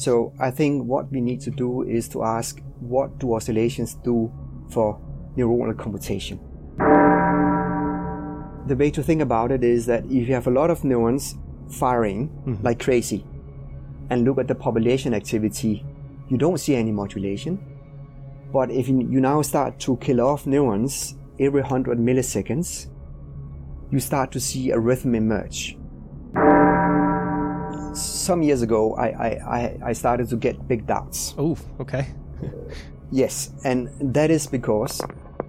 So I think what we need to do is to ask, what do oscillations do for neuronal computation? The way to think about it is that if you have a lot of neurons firing like crazy and look at the population activity, you don't see any modulation. But if you now start to kill off neurons every 100 milliseconds, you start to see a rhythm emerge. Some years ago, I started to get big doubts. Oh, okay. Yes, and that is because...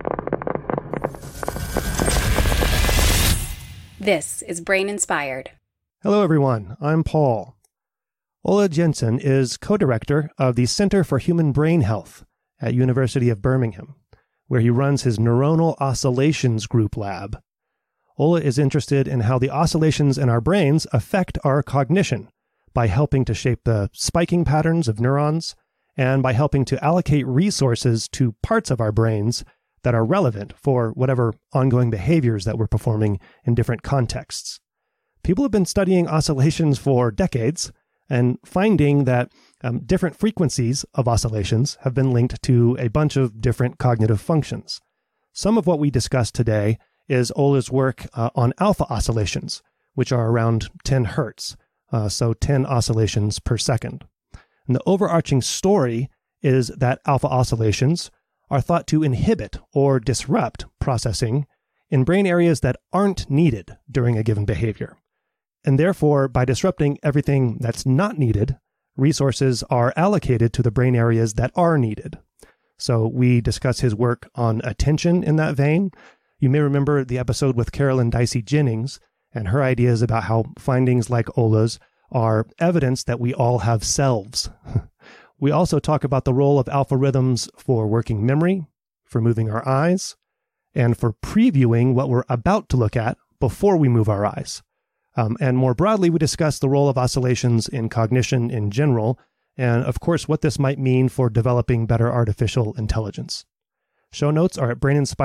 This is Brain Inspired. Hello, everyone. I'm Paul. Ola Jensen is co-director of the Center for Human Brain Health at University of Birmingham, where he runs his Neuronal Oscillations Group lab. Ola is interested in how the oscillations in our brains affect our cognition by helping to shape the spiking patterns of neurons and by helping to allocate resources to parts of our brains that are relevant for whatever ongoing behaviors that we're performing in different contexts. People have been studying oscillations for decades and finding that different frequencies of oscillations have been linked to a bunch of different cognitive functions. Some of what we discussed today is Ola's work on alpha oscillations, which are around 10 hertz, so 10 oscillations per second. And the overarching story is that alpha oscillations are thought to inhibit or disrupt processing in brain areas that aren't needed during a given behavior. And therefore, by disrupting everything that's not needed, resources are allocated to the brain areas that are needed. So we discuss his work on attention in that vein. You may remember the episode with Carolyn Dicey Jennings and her ideas about how findings like Ola's are evidence that we all have selves. We also talk about the role of alpha rhythms for working memory, for moving our eyes, and for previewing what we're about to look at before we move our eyes. And more broadly, we discuss the role of oscillations in cognition in general, and of course, what this might mean for developing better artificial intelligence. Show notes are at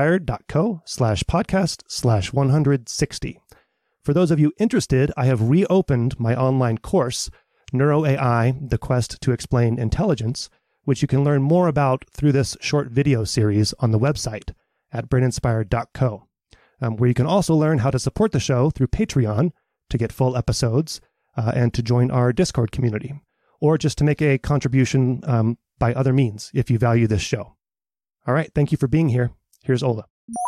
braininspired.co/podcast/160. For those of you interested, I have reopened my online course, NeuroAI, The Quest to Explain Intelligence, which you can learn more about through this short video series on the website at braininspired.co, where you can also learn how to support the show through Patreon to get full episodes and to join our Discord community, or just to make a contribution by other means if you value this show. All right, thank you for being here. Here's Ola.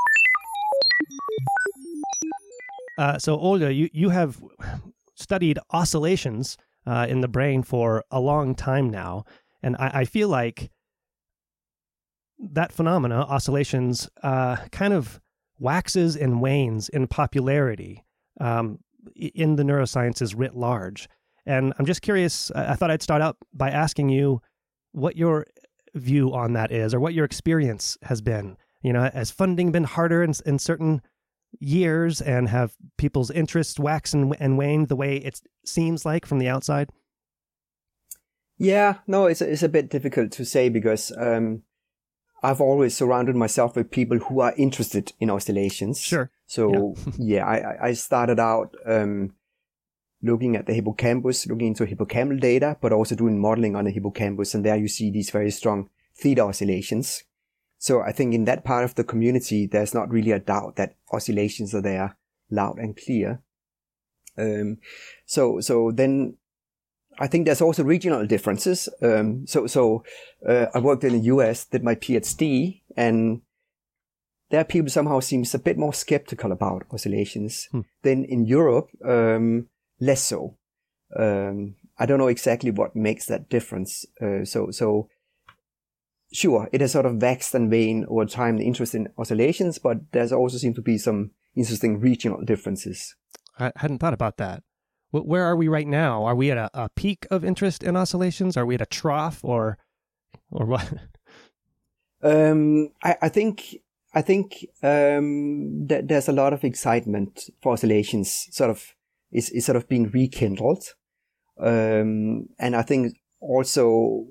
So Ola, you have studied oscillations in the brain for a long time now, and I feel like that phenomena, oscillations, kind of waxes and wanes in popularity in the neurosciences writ large. And I'm just curious, I thought I'd start out by asking you what your view on that is, or what your experience has been. You know, has funding been harder in certain years, and have people's interests waxed and waned the way it seems like from the outside? Yeah, no, it's a bit difficult to say because I've always surrounded myself with people who are interested in oscillations. Sure. So I started out looking at the hippocampus, looking into hippocampal data, but also doing modeling on the hippocampus. And there you see these very strong theta oscillations. So I think in that part of the community, there's not really a doubt that oscillations are there, loud and clear. So then I think there's also regional differences. I worked in the US, did my PhD, and there people somehow seems a bit more skeptical about oscillations than in Europe, less so. I don't know exactly what makes that difference. Sure, it has sort of waxed and waned over time, the interest in oscillations, but there's also seem to be some interesting regional differences. I hadn't thought about that. Where are we right now? Are we at a peak of interest in oscillations? Are we at a trough, or what? I think that there's a lot of excitement for oscillations. Is sort of being rekindled, and I think also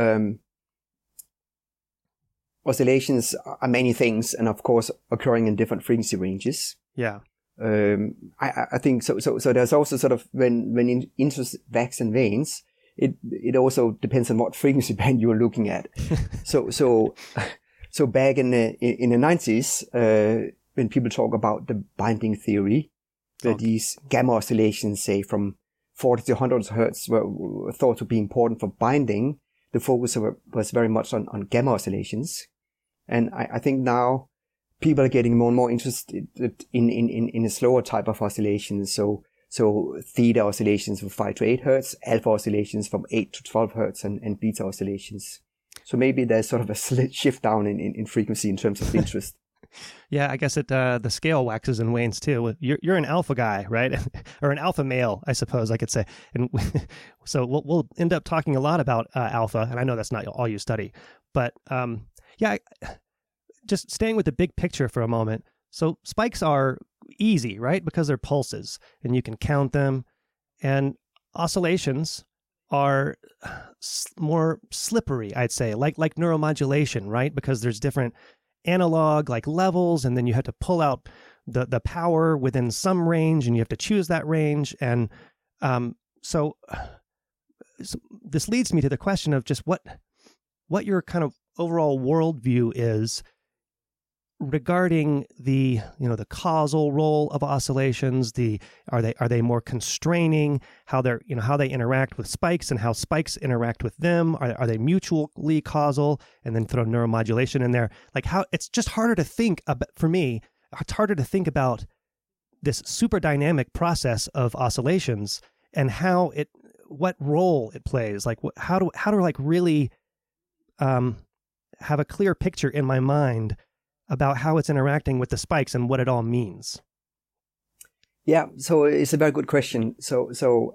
oscillations are many things, and of course occurring in different frequency ranges. Yeah. I think so. So there's also sort of when interest waxes and wanes, it also depends on what frequency band you're looking at. So back in the 90s, when people talk about the binding theory, that these gamma oscillations, say from 40 to 100 hertz, were thought to be important for binding, the focus was very much on gamma oscillations. And I think now people are getting more and more interested in a slower type of oscillations. So theta oscillations from 5 to 8 hertz, alpha oscillations from 8 to 12 hertz, and beta oscillations. So maybe there's sort of a slight shift down in frequency in terms of interest. Yeah, I guess the scale waxes and wanes too. You're an alpha guy, right? Or an alpha male, I suppose I could say. And so we'll end up talking a lot about alpha, and I know that's not all you study. But just staying with the big picture for a moment. So spikes are easy, right? Because they're pulses, and you can count them. And oscillations are more slippery, I'd say, like neuromodulation, right? Because there's different analog like levels, and then you have to pull out the power within some range, and you have to choose that range. And so this leads me to the question of just what your kind of overall worldview is regarding the causal role of oscillations. Are they more constraining? How they interact with spikes and how spikes interact with them? Are they mutually causal? And then throw neuromodulation in there. Like how it's just harder to think about, for me. It's harder to think about this super dynamic process of oscillations and what role it plays. Like how to like really have a clear picture in my mind about how it's interacting with the spikes and what it all means. Yeah, so it's a very good question. So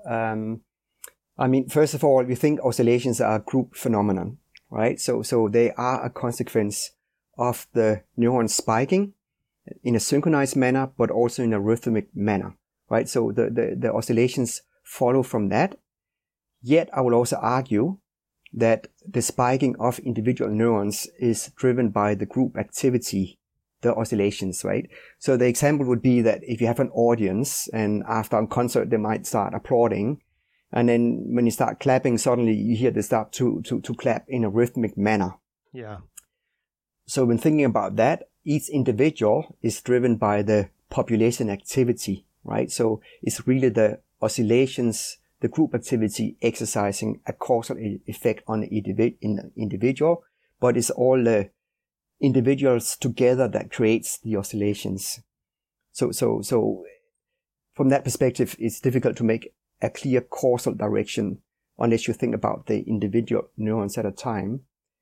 I mean, first of all, we think oscillations are a group phenomenon, right? So they are a consequence of the neuron spiking in a synchronized manner, but also in a rhythmic manner, right? So the oscillations follow from that. Yet I will also argue that the spiking of individual neurons is driven by the group activity, the oscillations, right? So the example would be that if you have an audience and after a concert, they might start applauding. And then when you start clapping, suddenly you hear they start to clap in a rhythmic manner. Yeah. So when thinking about that, each individual is driven by the population activity, right? So it's really the oscillations, the group activity exercising a causal effect on the individual, but it's all the individuals together that creates the oscillations. So from that perspective, it's difficult to make a clear causal direction unless you think about the individual neurons at a time.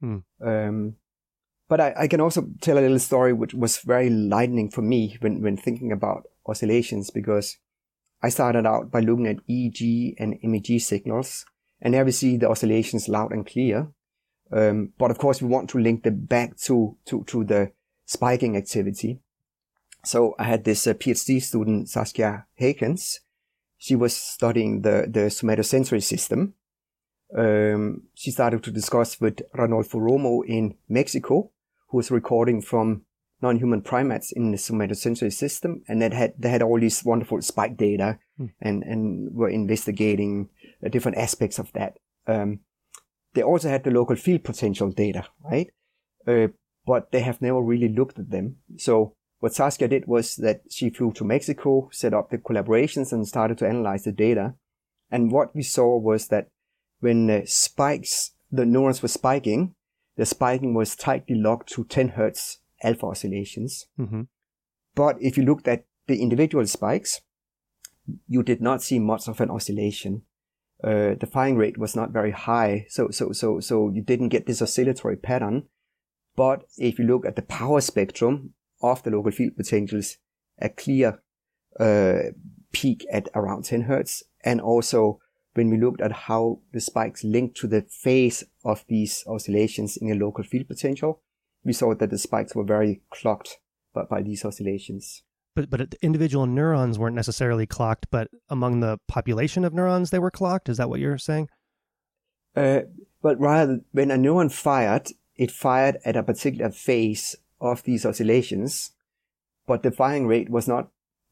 But I can also tell a little story which was very enlightening for me when thinking about oscillations, because I started out by looking at EEG and MEG signals, and there we see the oscillations loud and clear. But of course, we want to link them back to the spiking activity. So I had this PhD student, Saskia Hakens. She was studying the somatosensory system. She started to discuss with Ranolfo Romo in Mexico, who was recording from non-human primates in the somatosensory system, and they had all these wonderful spike data and were investigating different aspects of that. They also had the local field potential data, right? But they have never really looked at them. So what Saskia did was that she flew to Mexico, set up the collaborations, and started to analyze the data. And what we saw was that when the neurons were spiking, the spiking was tightly locked to 10 hertz alpha oscillations. Mm-hmm. But if you looked at the individual spikes, you did not see much of an oscillation. The firing rate was not very high, so you didn't get this oscillatory pattern. But if you look at the power spectrum of the local field potentials, a clear peak at around 10 hertz. And also when we looked at how the spikes linked to the phase of these oscillations in a local field potential, we saw that the spikes were very clocked by these oscillations. But individual neurons weren't necessarily clocked, but among the population of neurons, they were clocked? Is that what you're saying? But rather, when a neuron fired, it fired at a particular phase of these oscillations, but the firing rate was not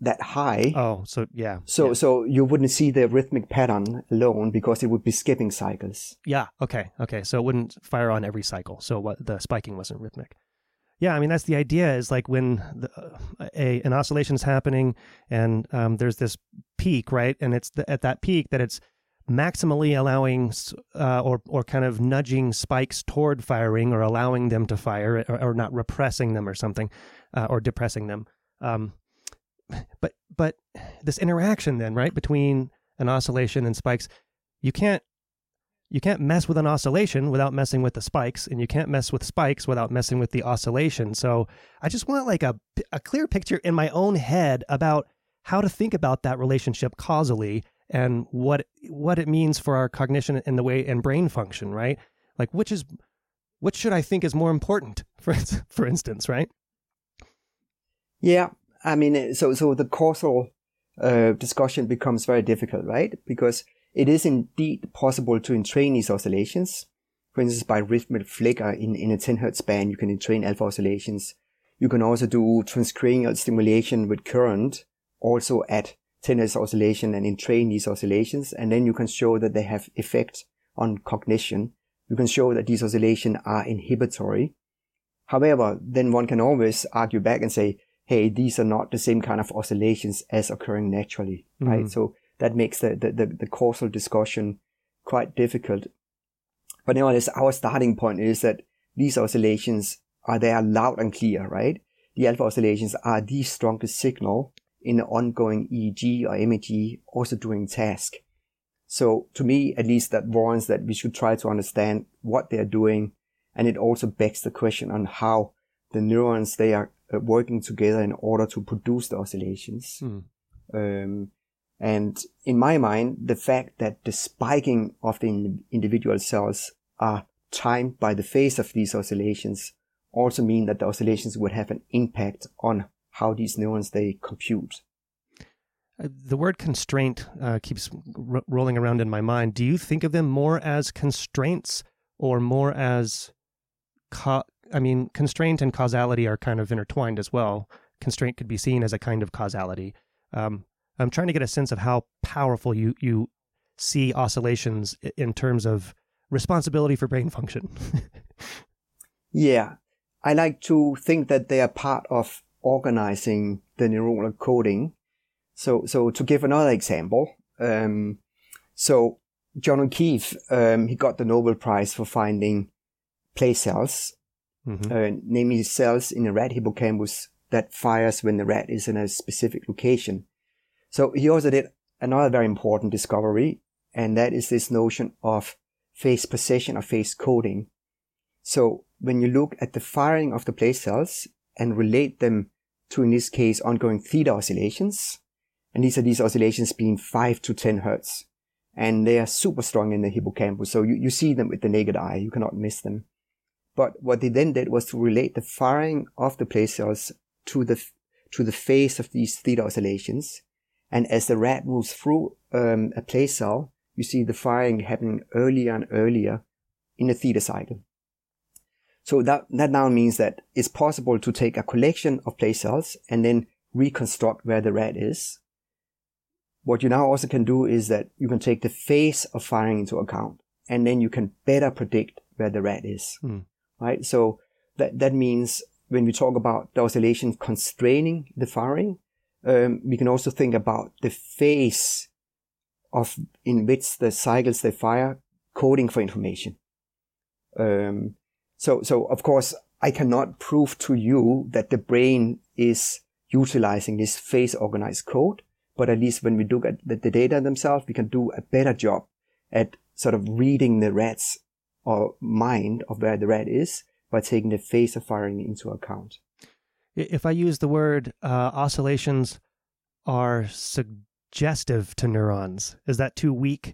that high. Oh, so yeah. So you wouldn't see the rhythmic pattern alone because it would be skipping cycles. Yeah. Okay. So it wouldn't fire on every cycle. So the spiking wasn't rhythmic. Yeah, I mean, that's the idea, is like when an oscillation is happening and there's this peak, right? And it's at that peak that it's maximally allowing or kind of nudging spikes toward firing, or allowing them to fire, or not repressing them or something, or depressing them. But this interaction then, right, between an oscillation and spikes, you can't mess with an oscillation without messing with the spikes, and you can't mess with spikes without messing with the oscillation. So I just want like a clear picture in my own head about how to think about that relationship causally, and what it means for our cognition and the way and brain function, right? Like which should I think is more important, for instance, right? Yeah, I mean, so the causal discussion becomes very difficult, right? Because it is indeed possible to entrain these oscillations. For instance, by rhythmic flicker in a 10 hertz band, you can entrain alpha oscillations. You can also do transcranial stimulation with current, also at 10 hertz oscillation, and entrain these oscillations. And then you can show that they have effect on cognition. You can show that these oscillations are inhibitory. However, then one can always argue back and say, hey, these are not the same kind of oscillations as occurring naturally, right? So that makes the causal discussion quite difficult. But nevertheless, our starting point is that these oscillations are there loud and clear, right? The alpha oscillations are the strongest signal in the ongoing EEG or MEG, also doing task. So to me, at least, that warrants that we should try to understand what they're doing. And it also begs the question on how the neurons, they are working together in order to produce the oscillations. And in my mind, the fact that the spiking of the individual cells are timed by the phase of these oscillations also mean that the oscillations would have an impact on how these neurons, they compute. The word constraint keeps rolling around in my mind. Do you think of them more as constraints or more as... constraint and causality are kind of intertwined as well. Constraint could be seen as a kind of causality. I'm trying to get a sense of how powerful you see oscillations in terms of responsibility for brain function. Yeah, I like to think that they are part of organizing the neuronal coding. So to give another example, so John O'Keefe, he got the Nobel Prize for finding place cells, namely cells in a rat hippocampus that fires when the rat is in a specific location. So he also did another very important discovery, and that is this notion of phase precession or phase coding. So when you look at the firing of the place cells and relate them to, in this case, ongoing theta oscillations, and these oscillations being 5 to 10 hertz, and they are super strong in the hippocampus, so you see them with the naked eye, you cannot miss them. But what they then did was to relate the firing of the place cells to the phase of these theta oscillations. And as the rat moves through a place cell, you see the firing happening earlier and earlier in the theta cycle. So that now means that it's possible to take a collection of place cells and then reconstruct where the rat is. What you now also can do is that you can take the phase of firing into account, and then you can better predict where the rat is. Right? So that means when we talk about the oscillation constraining the firing, we can also think about the phase in which the cycles they fire coding for information. So of course, I cannot prove to you that the brain is utilizing this phase organized code, but at least when we look at the data themselves, we can do a better job at sort of reading the rat's or mind of where the rat is by taking the phase of firing into account. If I use the word oscillations are suggestive to neurons, is that too weak?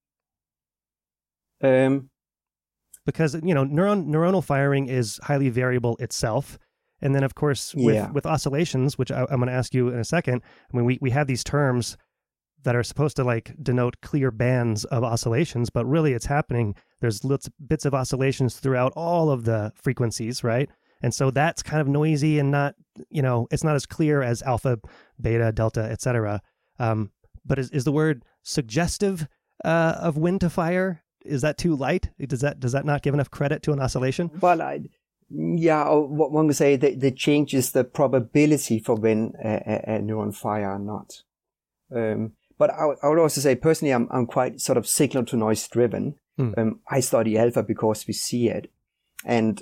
Because, neuronal firing is highly variable itself. And then, of course, with oscillations, which I'm going to ask you in a second, I mean, we have these terms that are supposed to denote clear bands of oscillations, but really it's happening. There's bits of oscillations throughout all of the frequencies, right? And so that's kind of noisy and not, it's not as clear as alpha, beta, delta, etc. But is the word suggestive of wind to fire? Is that too light? Does that not give enough credit to an oscillation? Well, what one would say that changes the probability for when a neuron fire or not. But I would also say personally, I'm quite sort of signal to noise driven. I study alpha because we see it, and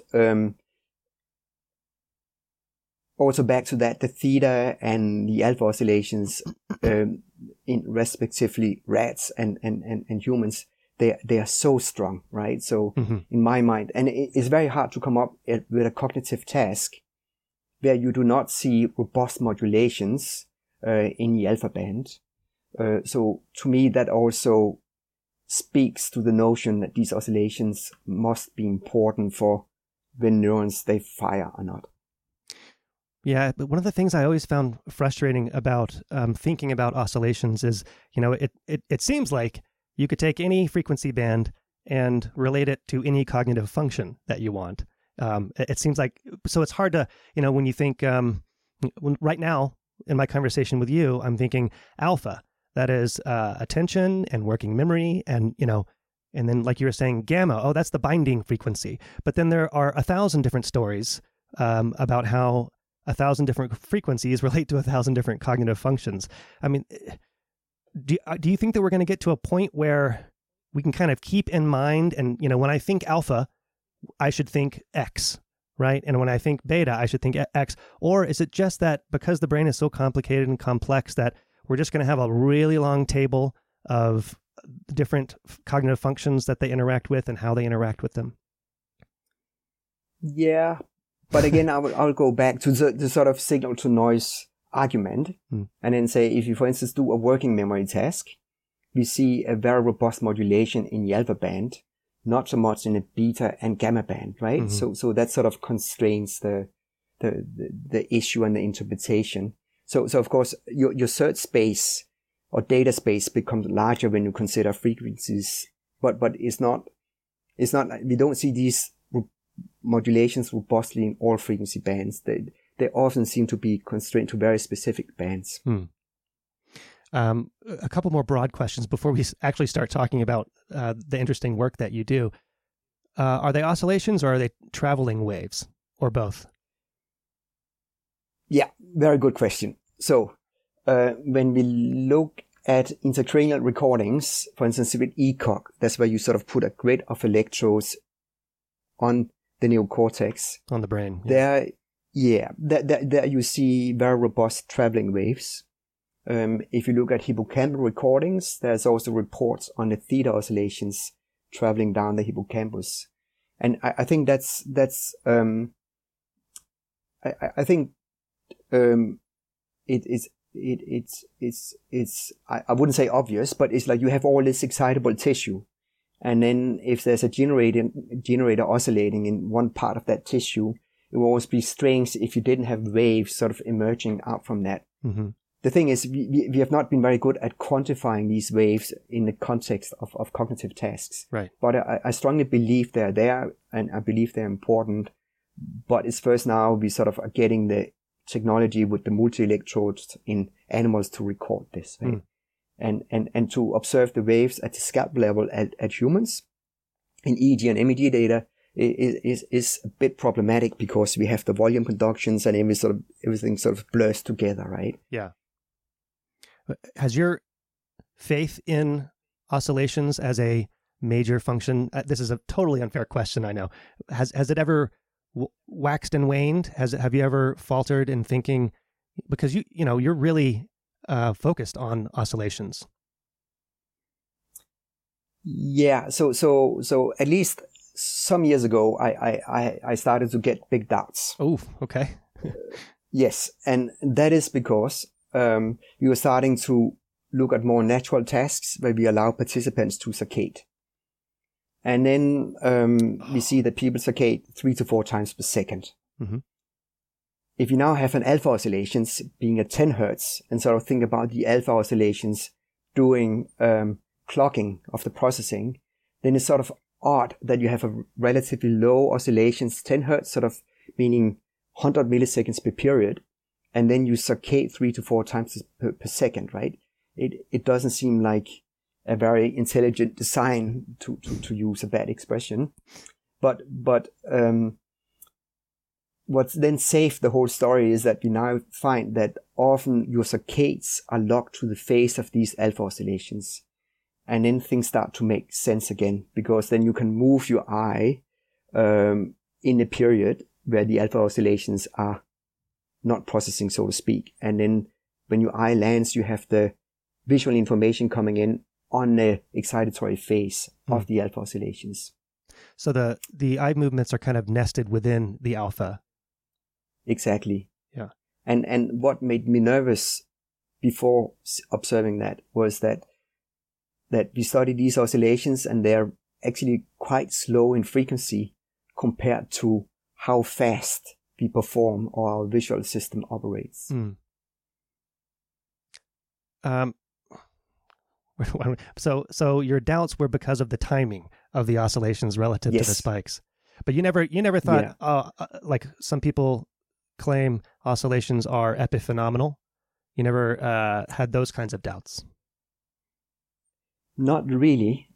also back to that, the theta and the alpha oscillations, in respectively rats and humans, they are so strong, right? So in my mind, and it's very hard to come up with a cognitive task where you do not see robust modulations in the alpha band. So to me, that also speaks to the notion that these oscillations must be important for when neurons they fire or not. Yeah, but one of the things I always found frustrating about thinking about oscillations is, it seems like you could take any frequency band and relate it to any cognitive function that you want. It seems like, so it's hard to, when you think, right now in my conversation with you, I'm thinking alpha, that is attention and working memory and, and then like you were saying, gamma, oh, that's the binding frequency. But then there are 1,000 different stories about how 1,000 different frequencies relate to 1,000 different cognitive functions. I mean, do you think that we're going to get to a point where we can kind of keep in mind, and, when I think alpha, I should think X, right? And when I think beta, I should think X. Or is it just that because the brain is so complicated and complex that we're just going to have a really long table of different cognitive functions that they interact with and how they interact with them? Yeah. But again, I'll go back to the sort of signal to noise argument and then say, if you, for instance, do a working memory task, we see a very robust modulation in the alpha band, not so much in the beta and gamma band, right? So that sort of constrains the issue and the interpretation. So of course, your search space or data space becomes larger when you consider frequencies, but it's not, we don't see these modulations robustly in all frequency bands. They often seem to be constrained to very specific bands. A couple more broad questions before we actually start talking about the interesting work that you do. Are they oscillations or are they traveling waves, or both? Yeah, very good question. So when we look at intracranial recordings, for instance, with ECOG, that's where you sort of put a grid of electrodes on the neocortex. On the brain. Yeah. There you see very robust traveling waves. If you look at hippocampal recordings, there's also reports on the theta oscillations traveling down the hippocampus. And I think I wouldn't say obvious, but it's like you have all this excitable tissue. And then if there's a generator oscillating in one part of that tissue, it will always be strange if you didn't have waves sort of emerging out from that. The thing is, we have not been very good at quantifying these waves in the context of cognitive tasks. Right. But I strongly believe they're there, and I believe they're important. But it's first now we sort of are getting the technology with the multi-electrodes in animals to record this, right? And to observe the waves at the scalp level at humans in EEG and MEG data is a bit problematic because we have the volume conductions and everything sort of blurs together, right? Yeah. Has your faith in oscillations as a major function, this is a totally unfair question, I know. Has it ever waxed and waned? Have you ever faltered in thinking, because you're really focused on oscillations? Yeah. So at least some years ago, I started to get big doubts. Oh, okay. Yes. And that is because we were starting to look at more natural tasks where we allow participants to saccade. And then we see that people saccade 3 to 4 times per second. If you now have an alpha oscillations being at 10 hertz and sort of think about the alpha oscillations doing clocking of the processing, then it's sort of odd that you have a relatively low oscillations, 10 hertz, sort of meaning 100 milliseconds per period, and then you saccade 3 to 4 times per second, right? It doesn't seem like a very intelligent design, to use a bad expression. But what's then saved the whole story is that we now find that often your saccades are locked to the phase of these alpha oscillations. And then things start to make sense again, because then you can move your eye in a period where the alpha oscillations are not processing, so to speak. And then when your eye lands, you have the visual information coming in on the excitatory phase of the alpha oscillations. So the eye movements are kind of nested within the alpha. Exactly. Yeah. And what made me nervous before observing that was that we studied these oscillations, and they're actually quite slow in frequency compared to how fast we perform or our visual system operates. So your doubts were because of the timing of the oscillations relative to the spikes, but you never thought, like some people claim oscillations are epiphenomenal. You never had those kinds of doubts. Not really.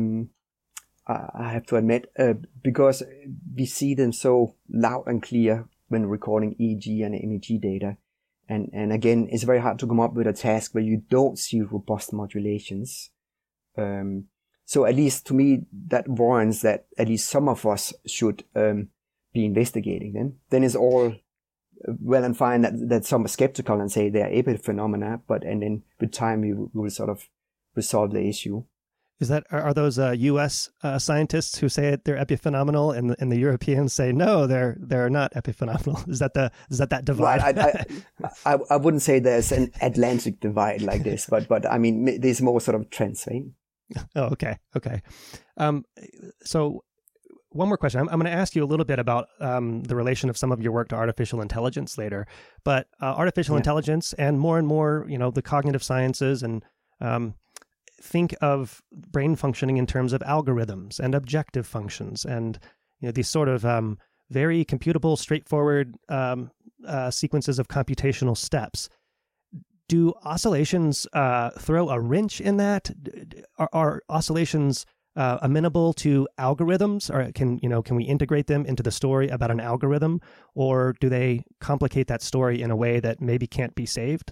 I have to admit, because we see them so loud and clear when recording EEG and MEG data. And again, it's very hard to come up with a task where you don't see robust modulations. So at least to me, that warrants that at least some of us should be investigating them. Then it's all well and fine that some are skeptical and say they're epiphenomena, and then with time we will sort of resolve the issue. Are those U.S. Scientists who say they're epiphenomenal, and the Europeans say no, they're not epiphenomenal? Is that that divide? Well, I wouldn't say there's an Atlantic divide like this, but I mean there's more sort of trends, right? Oh, okay. So one more question. I'm going to ask you a little bit about the relation of some of your work to artificial intelligence later, but artificial intelligence and more, the cognitive sciences and think of brain functioning in terms of algorithms and objective functions, and these sort of very computable, straightforward sequences of computational steps. Do oscillations throw a wrench in that? Are oscillations amenable to algorithms, or can we integrate them into the story about an algorithm, or do they complicate that story in a way that maybe can't be saved?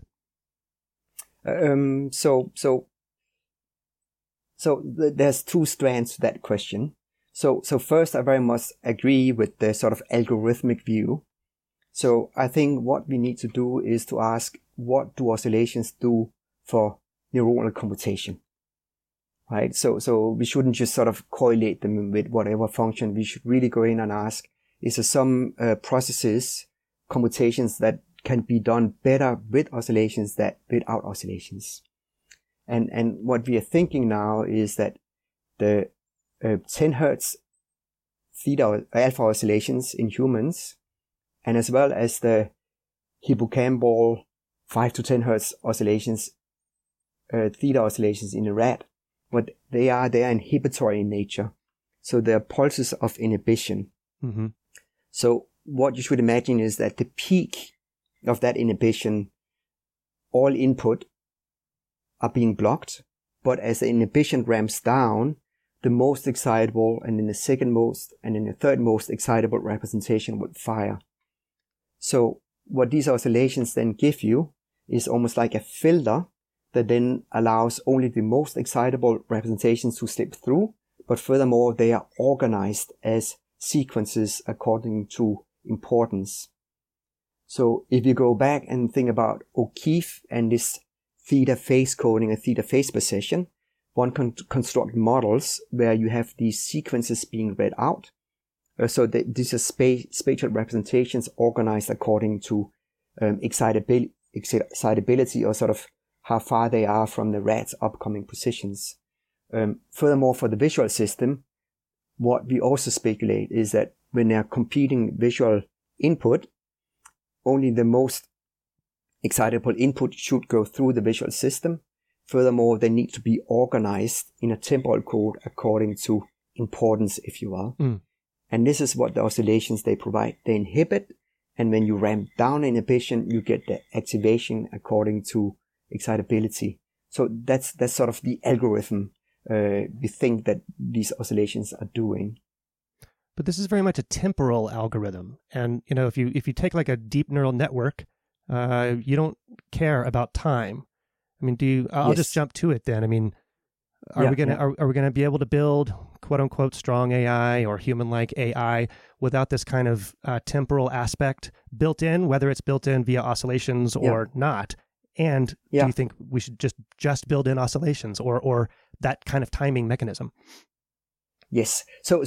So there's two strands to that question. So first, I very much agree with the sort of algorithmic view. So I think what we need to do is to ask, what do oscillations do for neuronal computation? Right? So we shouldn't just sort of correlate them with whatever function. We should really go in and ask, is there some processes, computations that can be done better with oscillations than without oscillations? And what we are thinking now is that the 10 hertz theta alpha oscillations in humans, and as well as the hippocampal 5 to 10 hertz oscillations, theta oscillations in a rat, what they are inhibitory in nature. So they're pulses of inhibition. Mm-hmm. So what you should imagine is that the peak of that inhibition, all input are being blocked, but as the inhibition ramps down, the most excitable and then the second most and then the third most excitable representation would fire. So what these oscillations then give you is almost like a filter that then allows only the most excitable representations to slip through, but furthermore they are organized as sequences according to importance. So if you go back and think about O'Keefe and this theta phase coding and theta phase precision, one can construct models where you have these sequences being read out. So these are spatial representations organized according to excitability or sort of how far they are from the rat's upcoming positions. Furthermore, for the visual system, what we also speculate is that when they're competing visual input, only the most excitable input should go through the visual system. Furthermore, they need to be organized in a temporal code according to importance, if you will. And this is what the oscillations they provide. They inhibit, and when you ramp down inhibition, you get the activation according to excitability. So that's sort of the algorithm we think that these oscillations are doing. But this is very much a temporal algorithm. And, if you take like a deep neural network, you don't care about time. I mean, I'll Yes. just jump to it then. I mean, are we gonna be able to build quote unquote strong AI or human-like AI without this kind of temporal aspect built in, whether it's built in via oscillations or not? And do you think we should just build in oscillations or that kind of timing mechanism? Yes. So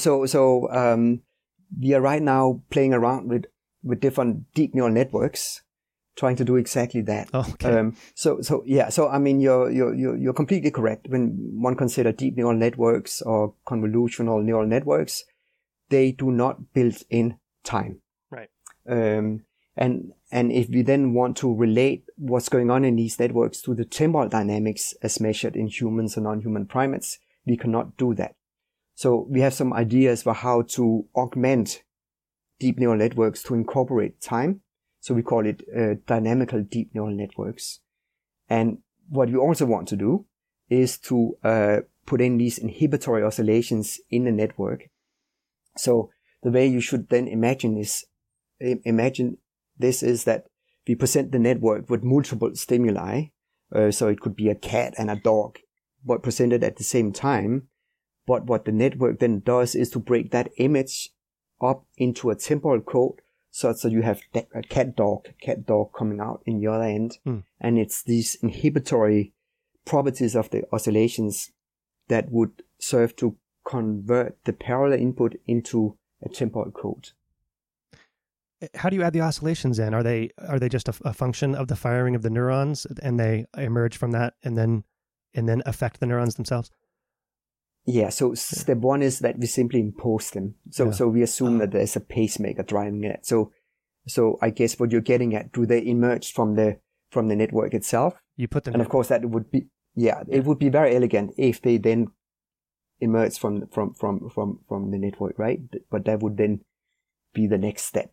we are right now playing around with different deep neural networks, trying to do exactly that. Okay. So I mean, you're completely correct. When one considers deep neural networks or convolutional neural networks, they do not build in time. Right. And if we then want to relate what's going on in these networks to the temporal dynamics as measured in humans and non-human primates, we cannot do that. So we have some ideas for how to augment deep neural networks to incorporate time. So we call it dynamical deep neural networks. And what we also want to do is to put in these inhibitory oscillations in the network. So the way you should then imagine this is that we present the network with multiple stimuli. So it could be a cat and a dog, but presented at the same time. But what the network then does is to break that image up into a temporal code such that you have a cat dog coming out in the other end. And it's these inhibitory properties of the oscillations that would serve to convert the parallel input into a temporal code. How do you add the oscillations in? Are they just a function of the firing of the neurons and they emerge from that and then affect the neurons themselves? Yeah, so step one is that we simply impose them. So we assume that there's a pacemaker driving it. So I guess what you're getting at, do they emerge from the network itself? You put them, and of course that would be it would be very elegant if they then emerge from the network, right? But that would then be the next step.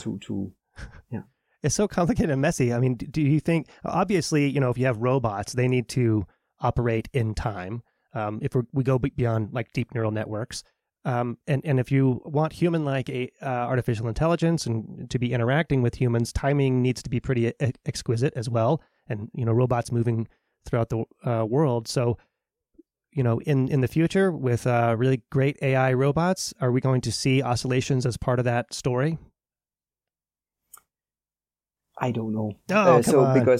It's so complicated and messy. I mean, do you think, obviously, if you have robots, they need to operate in time. If we go beyond like deep neural networks, and if you want human-like artificial intelligence and to be interacting with humans, timing needs to be pretty exquisite as well. And robots moving throughout the world. So, in the future with really great AI robots, are we going to see oscillations as part of that story? I don't know. Oh, come on. Because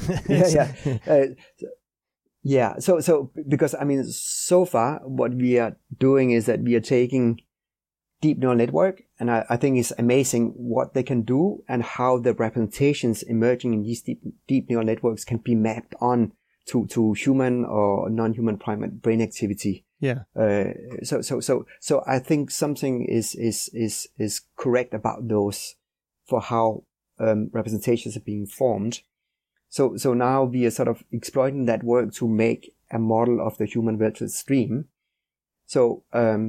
So because I mean, so far what we are doing is that we are taking deep neural network, and I think it's amazing what they can do and how the representations emerging in these deep neural networks can be mapped on to human or non-human primate brain activity. Yeah. So I think something is correct about those for how representations are being formed. So now we are sort of exploiting that work to make a model of the human virtual stream. So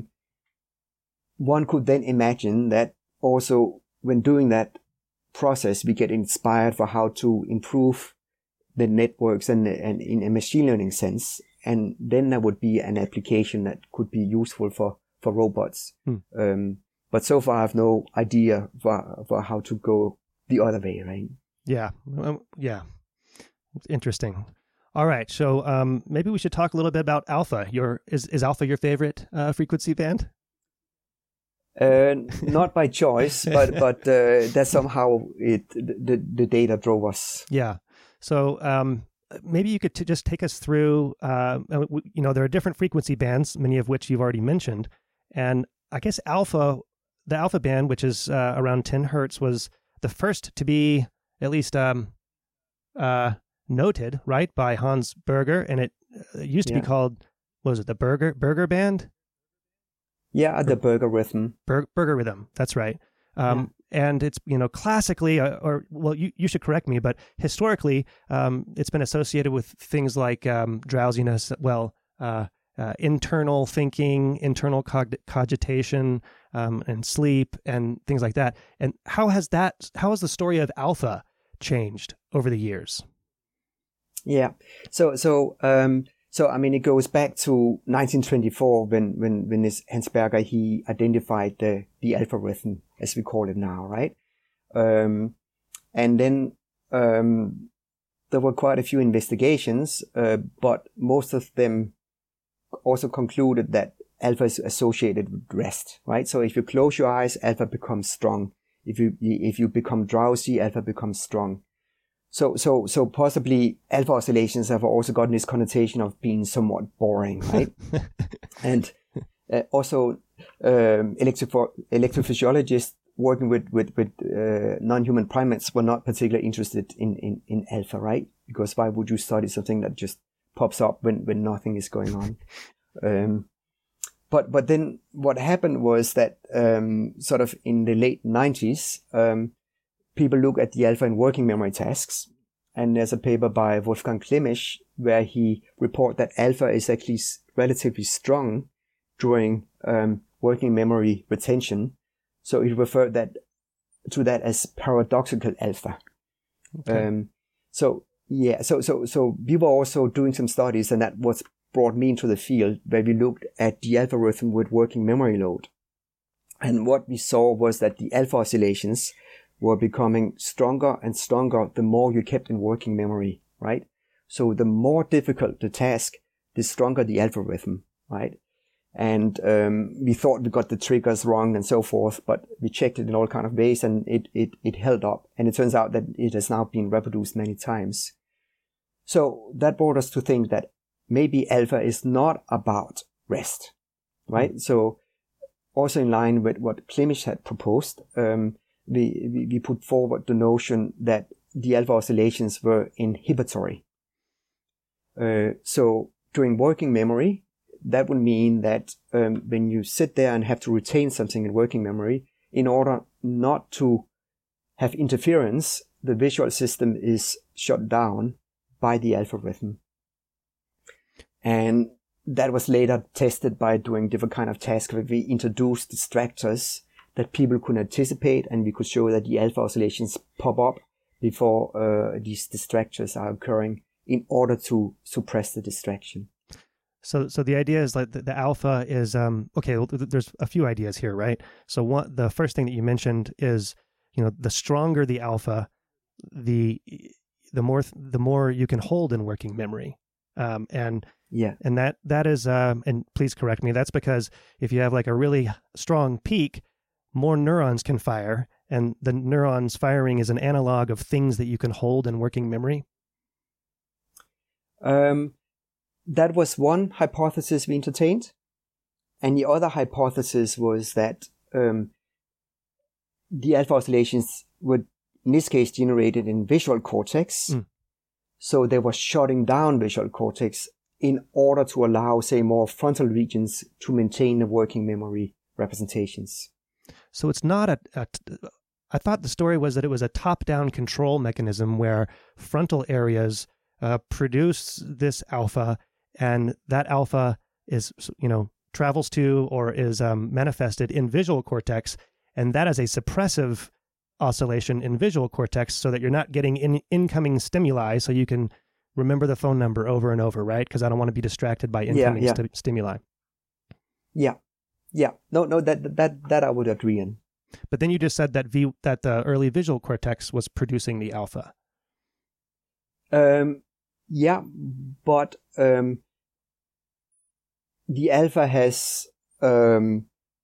one could then imagine that also when doing that process, we get inspired for how to improve the networks and in a machine learning sense. And then there would be an application that could be useful for robots. But so far I have no idea for how to go the other way, right? Yeah. Interesting. All right. So maybe we should talk a little bit about alpha. Is alpha your favorite frequency band? Not by choice, but that somehow the data drove us. Yeah. So maybe you could just take us through. There are different frequency bands, many of which you've already mentioned, and I guess the alpha band, which is around 10 hertz, was the first to be at least noted, right, by Hans Berger, and it used to be called, what was it, the Berger band? Yeah, the Berger rhythm. Berger rhythm, that's right. And it's, classically, you should correct me, but historically, it's been associated with things like drowsiness, internal thinking, internal cogitation, and sleep and things like that. And how has the story of alpha changed over the years? Yeah. So I mean, it goes back to 1924 when this Hans Berger, he identified the alpha rhythm, as we call it now, right? And then there were quite a few investigations, but most of them also concluded that alpha is associated with rest, right? So if you close your eyes, alpha becomes strong. If you become drowsy, alpha becomes strong. So possibly alpha oscillations have also gotten this connotation of being somewhat boring, right? And also electrophysiologists working with non-human primates were not particularly interested in alpha, right? Because why would you study something that just pops up when nothing is going on? But then what happened was that sort of in the late 90s, people look at the alpha in working memory tasks. And there's a paper by Wolfgang Klemisch where he reports that alpha is actually relatively strong during working memory retention. So he referred to that as paradoxical alpha. Okay. So we were also doing some studies, and that was brought me into the field where we looked at the alpha rhythm with working memory load. And what we saw was that the alpha oscillations were becoming stronger and stronger the more you kept in working memory, right? So the more difficult the task, the stronger the alpha rhythm, right? And we thought we got the triggers wrong and so forth, but we checked it in all kind of ways, and it held up. And it turns out that it has now been reproduced many times. So that brought us to think that maybe alpha is not about rest, right? So also in line with what Klemisch had proposed, we put forward the notion that the alpha oscillations were inhibitory. So during working memory, that would mean that when you sit there and have to retain something in working memory, in order not to have interference, the visual system is shut down by the alpha rhythm. And that was later tested by doing different kind of tasks where we introduced distractors that people could anticipate, and we could show that the alpha oscillations pop up before these distractors are occurring in order to suppress the distraction. So the idea is like the alpha is okay. Well, there's a few ideas here, right? So the first thing that you mentioned is, the stronger the alpha, the more you can hold in working memory, and that is and please correct me. That's because if you have like a really strong peak, more neurons can fire, and the neurons firing is an analog of things that you can hold in working memory. That was one hypothesis we entertained. And the other hypothesis was that the alpha oscillations were, in this case, generated in visual cortex. So they were shutting down visual cortex in order to allow, say, more frontal regions to maintain the working memory representations. So it's not I thought the story was that it was a top-down control mechanism where frontal areas produce this alpha, and that alpha is, travels to or is manifested in visual cortex, and that is a suppressive oscillation in visual cortex so that you're not getting incoming stimuli, so you can remember the phone number over and over, right? Because I don't want to be distracted by incoming stimuli. Yeah. No, that I would agree on. But then you just said that the early visual cortex was producing the alpha. But the alpha has an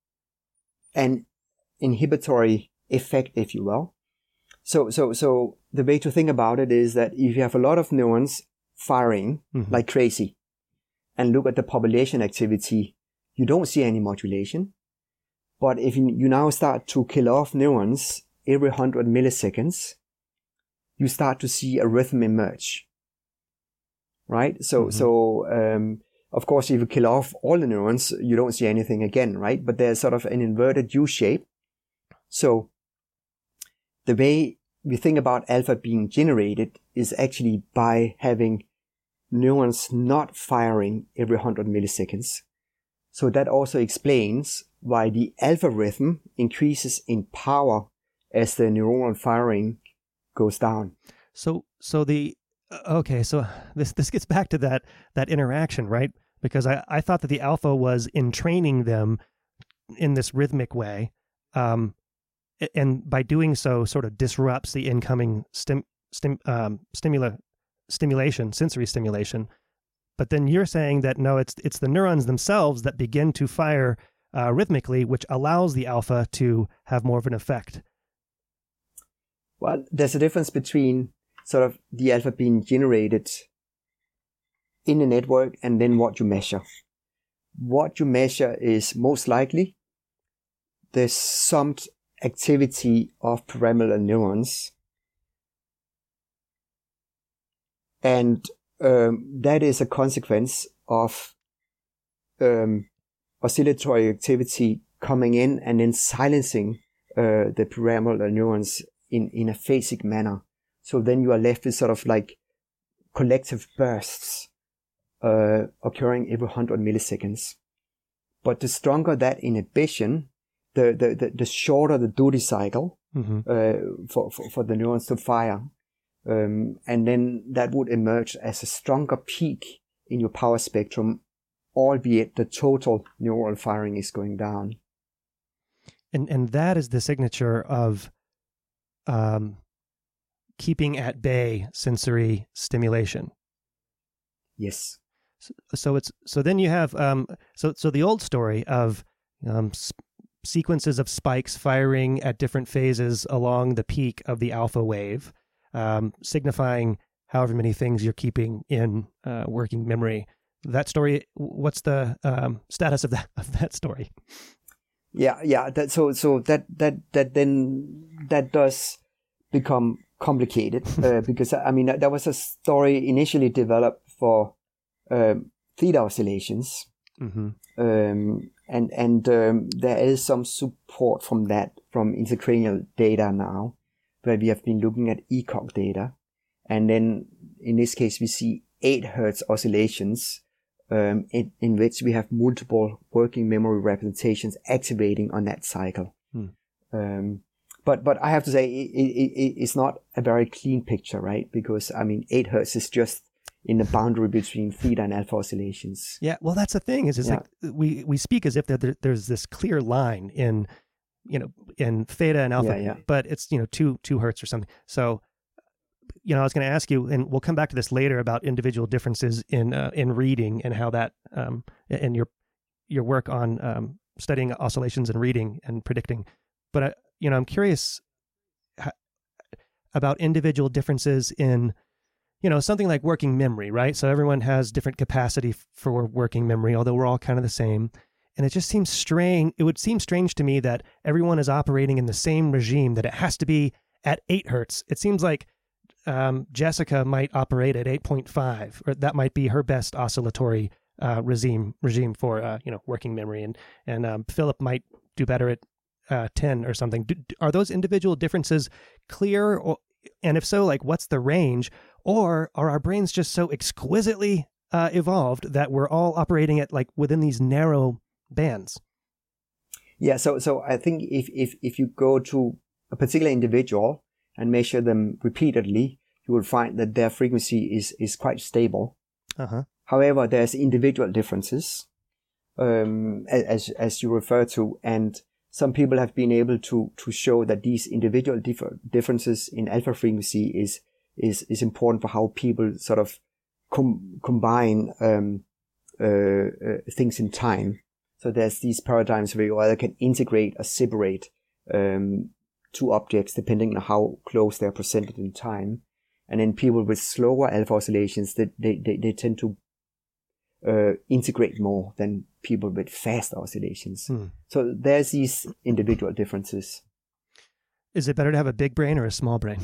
inhibitory effect, if you will. So the way to think about it is that if you have a lot of neurons firing like crazy and look at the population activity, you don't see any modulation. But if you now start to kill off neurons every 100 milliseconds, you start to see a rhythm emerge. Right? So of course, if you kill off all the neurons, you don't see anything again, right? But there's sort of an inverted U shape. So the way we think about alpha being generated is actually by having neurons not firing every 100 milliseconds. So that also explains while the alpha rhythm increases in power as the neuronal firing goes down. So this gets back to that interaction, right? Because I thought that the alpha was entraining them in this rhythmic way, and by doing so, sort of disrupts the incoming sensory stimulation. But then you're saying that no, it's the neurons themselves that begin to fire rhythmically, which allows the alpha to have more of an effect. Well, there's a difference between sort of the alpha being generated in the network and then what you measure. What you measure is most likely the summed activity of pyramidal neurons. And that is a consequence of oscillatory activity coming in and then silencing the pyramidal neurons in a phasic manner. So then you are left with sort of like collective bursts occurring every 100 milliseconds. But the stronger that inhibition, the shorter the duty cycle for the neurons to fire. And then that would emerge as a stronger peak in your power spectrum, albeit the total neural firing is going down. And that is the signature of keeping at bay sensory stimulation. Yes. So then you have so the old story of sequences of spikes firing at different phases along the peak of the alpha wave, signifying however many things you're keeping in working memory. That story, what's the status of that story? Yeah. That does become complicated because I mean that was a story initially developed for theta oscillations, and there is some support from intracranial data now, where we have been looking at ECOG data, and then in this case we see 8 Hertz oscillations in which we have multiple working memory representations activating on that cycle. But I have to say it's not a very clean picture, right? Because I mean 8 Hertz is just in the boundary between theta and alpha oscillations. Yeah, well, that's the thing is like we speak as if there's this clear line in theta and alpha, but it's 2 Hertz or something. So I was going to ask you, and we'll come back to this later about individual differences in reading and how that and your work on studying oscillations and reading and predicting. But I'm curious about individual differences in something like working memory, right? So everyone has different capacity for working memory, although we're all kind of the same. And it just seems strange. It would seem strange to me that everyone is operating in the same regime, that it has to be at 8 Hertz. It seems like Jessica might operate at 8.5, or that might be her best oscillatory regime for working memory, and Philip might do better at 10 or something. Are those individual differences clear? And if so, like, what's the range? Or are our brains just so exquisitely evolved that we're all operating at like within these narrow bands? Yeah, so I think if you go to a particular individual and measure them repeatedly, you will find that their frequency is quite stable. However, there's individual differences, as you refer to, and some people have been able to show that these individual differences in alpha frequency is important for how people sort of combine things in time. So there's these paradigms where you either can integrate or separate two objects depending on how close they're presented in time. And then people with slower alpha oscillations, they tend to integrate more than people with faster oscillations. So there's these individual differences. Is it better to have a big brain or a small brain?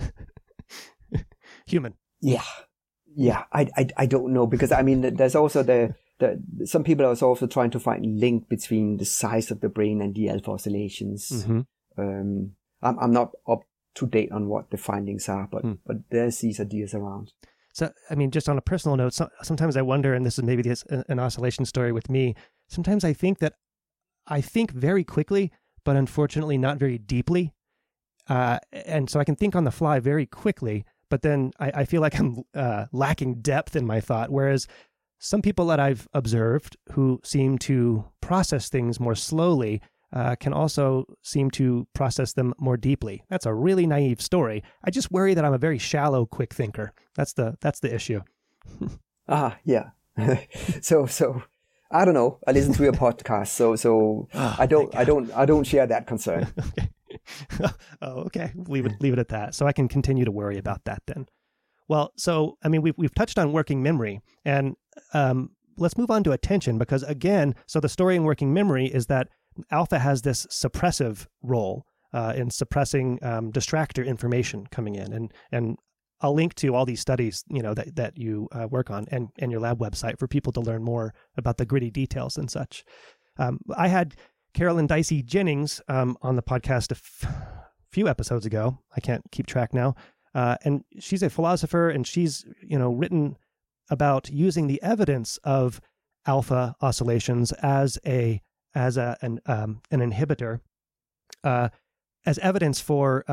Human. Yeah. I don't know, because I mean there's also some people are also trying to find link between the size of the brain and the alpha oscillations. I'm not up to date on what the findings are, but there's these ideas around. So, I mean, just on a personal note, sometimes I wonder, and this is maybe an oscillation story with me, sometimes I think that I think very quickly, but unfortunately not very deeply. And so I can think on the fly very quickly, but then I feel like I'm lacking depth in my thought. Whereas some people that I've observed who seem to process things more slowly can also seem to process them more deeply. That's a really naive story. I just worry that I'm a very shallow, quick thinker. That's the issue. Yeah. So I don't know. I listen to your podcast, so I don't share that concern. Okay. Oh, okay. Leave it at that. So I can continue to worry about that then. Well, so I mean, we've touched on working memory, and let's move on to attention, because again, so the story in working memory is that alpha has this suppressive role in suppressing distractor information coming in, and I'll link to all these studies, that you work on and your lab website for people to learn more about the gritty details and such. I had Carolyn Dicey Jennings on the podcast a few episodes ago. I can't keep track now. And she's a philosopher, and she's, written about using the evidence of alpha oscillations as an inhibitor, as evidence for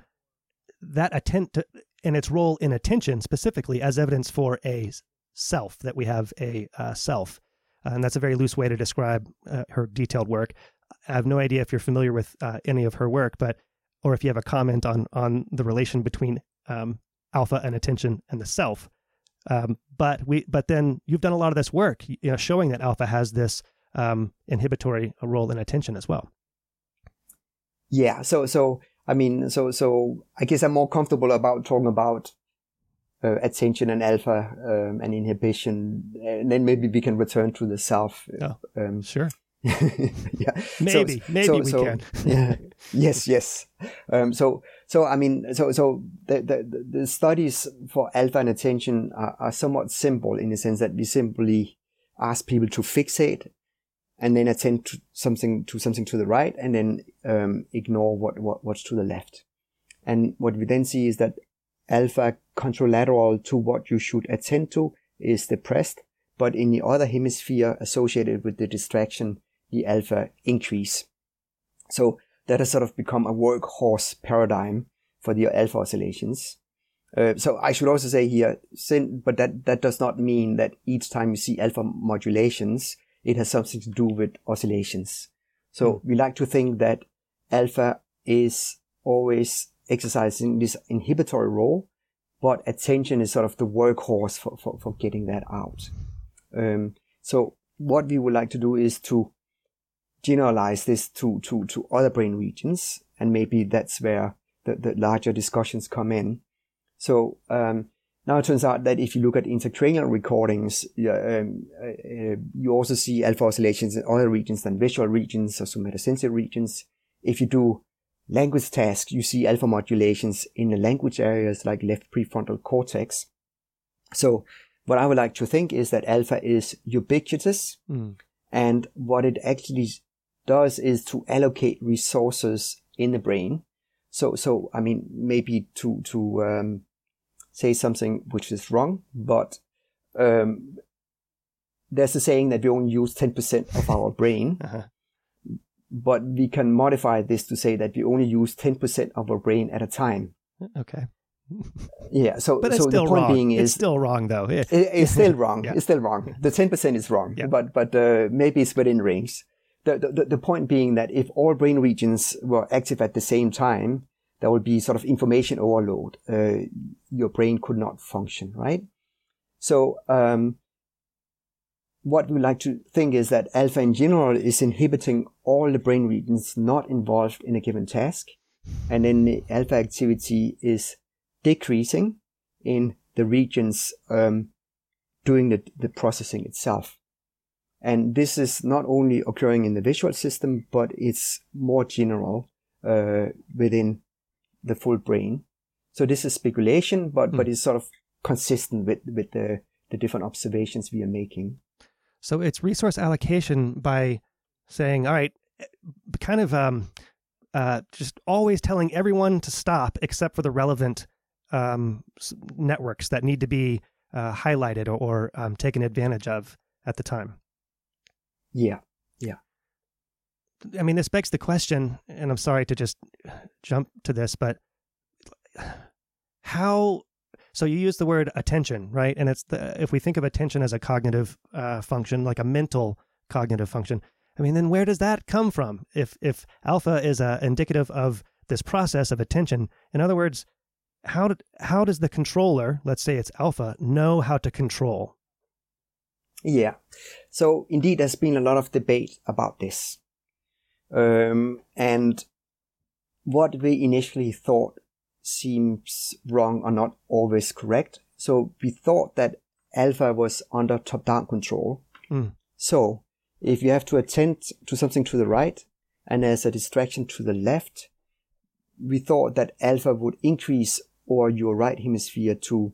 that and its role in attention, specifically as evidence for a self, that we have a self. And that's a very loose way to describe her detailed work. I have no idea if you're familiar with any of her work, or if you have a comment on the relation between alpha and attention and the self. But then you've done a lot of this work, showing that alpha has this inhibitory role in attention as well. Yeah. So I guess I'm more comfortable about talking about attention and alpha and inhibition, and then maybe we can return to the self. Sure. Yeah. Maybe we can. Yeah. Yes. So the studies for alpha and attention are somewhat simple, in the sense that we simply ask people to fixate and then attend to something to the right, and then ignore what's to the left. And what we then see is that alpha contralateral to what you should attend to is depressed, but in the other hemisphere associated with the distraction, the alpha increase. So that has sort of become a workhorse paradigm for the alpha oscillations. So I should also say here, but that does not mean that each time you see alpha modulations, it has something to do with oscillations. So we like to think that alpha is always exercising this inhibitory role, but attention is sort of the workhorse for getting that out. So what we would like to do is to generalize this to other brain regions, and maybe that's where the larger discussions come in. So now it turns out that if you look at intracranial recordings, you also see alpha oscillations in other regions than visual regions or somatosensory regions. If you do language tasks, you see alpha modulations in the language areas like left prefrontal cortex. So what I would like to think is that alpha is ubiquitous, and what it actually does is to allocate resources in the brain. So I mean, maybe to say something which is wrong, but there's a saying that we only use 10% of our brain, but we can modify this to say that we only use 10% of our brain at a time. Okay. Yeah. So but so the point wrong. being is, it's still wrong though. It's still wrong. Yeah. It's still wrong. The 10% is wrong, but maybe it's within range. The point being that if all brain regions were active at the same time, there would be sort of information overload. Your brain could not function, right? So what we like to think is that alpha in general is inhibiting all the brain regions not involved in a given task, and then the alpha activity is decreasing in the regions doing the processing itself. And this is not only occurring in the visual system, but it's more general within the full brain. So this is speculation, but it's sort of consistent with the different observations we are making. So it's resource allocation by saying, all right, kind of just always telling everyone to stop except for the relevant networks that need to be highlighted or taken advantage of at the time. Yeah. I mean, this begs the question, and I'm sorry to just jump to this, but how, so you use the word attention, right? And if we think of attention as a cognitive function, like a mental cognitive function, I mean, then where does that come from? If alpha is indicative of this process of attention, in other words, how does the controller, let's say it's alpha, know how to control? Yeah. So indeed, there's been a lot of debate about this. And what we initially thought seems wrong or not always correct. So we thought that alpha was under top-down control. So if you have to attend to something to the right and there's a distraction to the left, we thought that alpha would increase over your right hemisphere to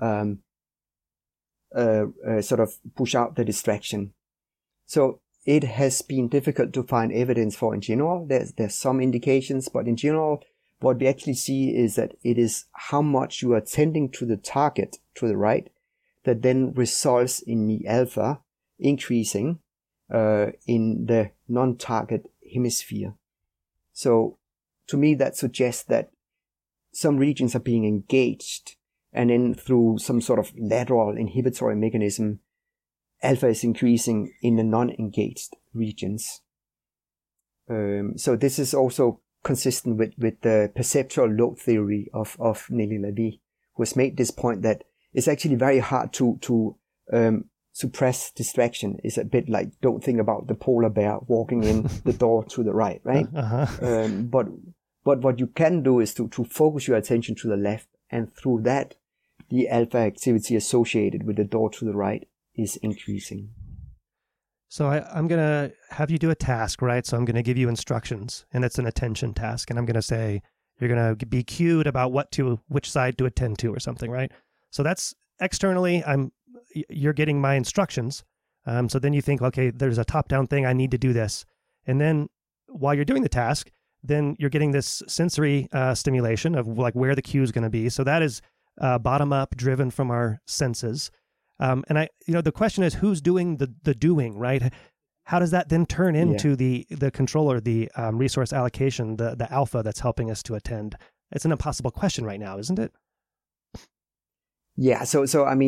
sort of push out the distraction. So it has been difficult to find evidence for in general. There's some indications, but in general, what we actually see is that it is how much you are tending to the target to the right that then results in the alpha increasing in the non-target hemisphere. So to me, that suggests that some regions are being engaged, and then through some sort of lateral inhibitory mechanism, alpha is increasing in the non-engaged regions. So this is also consistent with the perceptual load theory of Nelly Lavie, who has made this point that it's actually very hard to suppress distraction. It's a bit like, don't think about the polar bear walking in the door to the right, right? But what you can do is to focus your attention to the left, and through that, the alpha activity associated with the door to the right is increasing. So I'm going to have you do a task, right? So I'm going to give you instructions, and it's an attention task. And I'm going to say, you're going to be cued about which side to attend to or something, right? So that's externally, you're getting my instructions. So then you think, okay, there's a top-down thing, I need to do this. And then while you're doing the task, then you're getting this sensory stimulation of like where the cue is going to be. So that is bottom-up, driven from our senses. And the question is, who's doing the doing, right? How does that then turn into the controller, the resource allocation, the alpha that's helping us to attend? It's an impossible question right now, isn't it? Yeah. So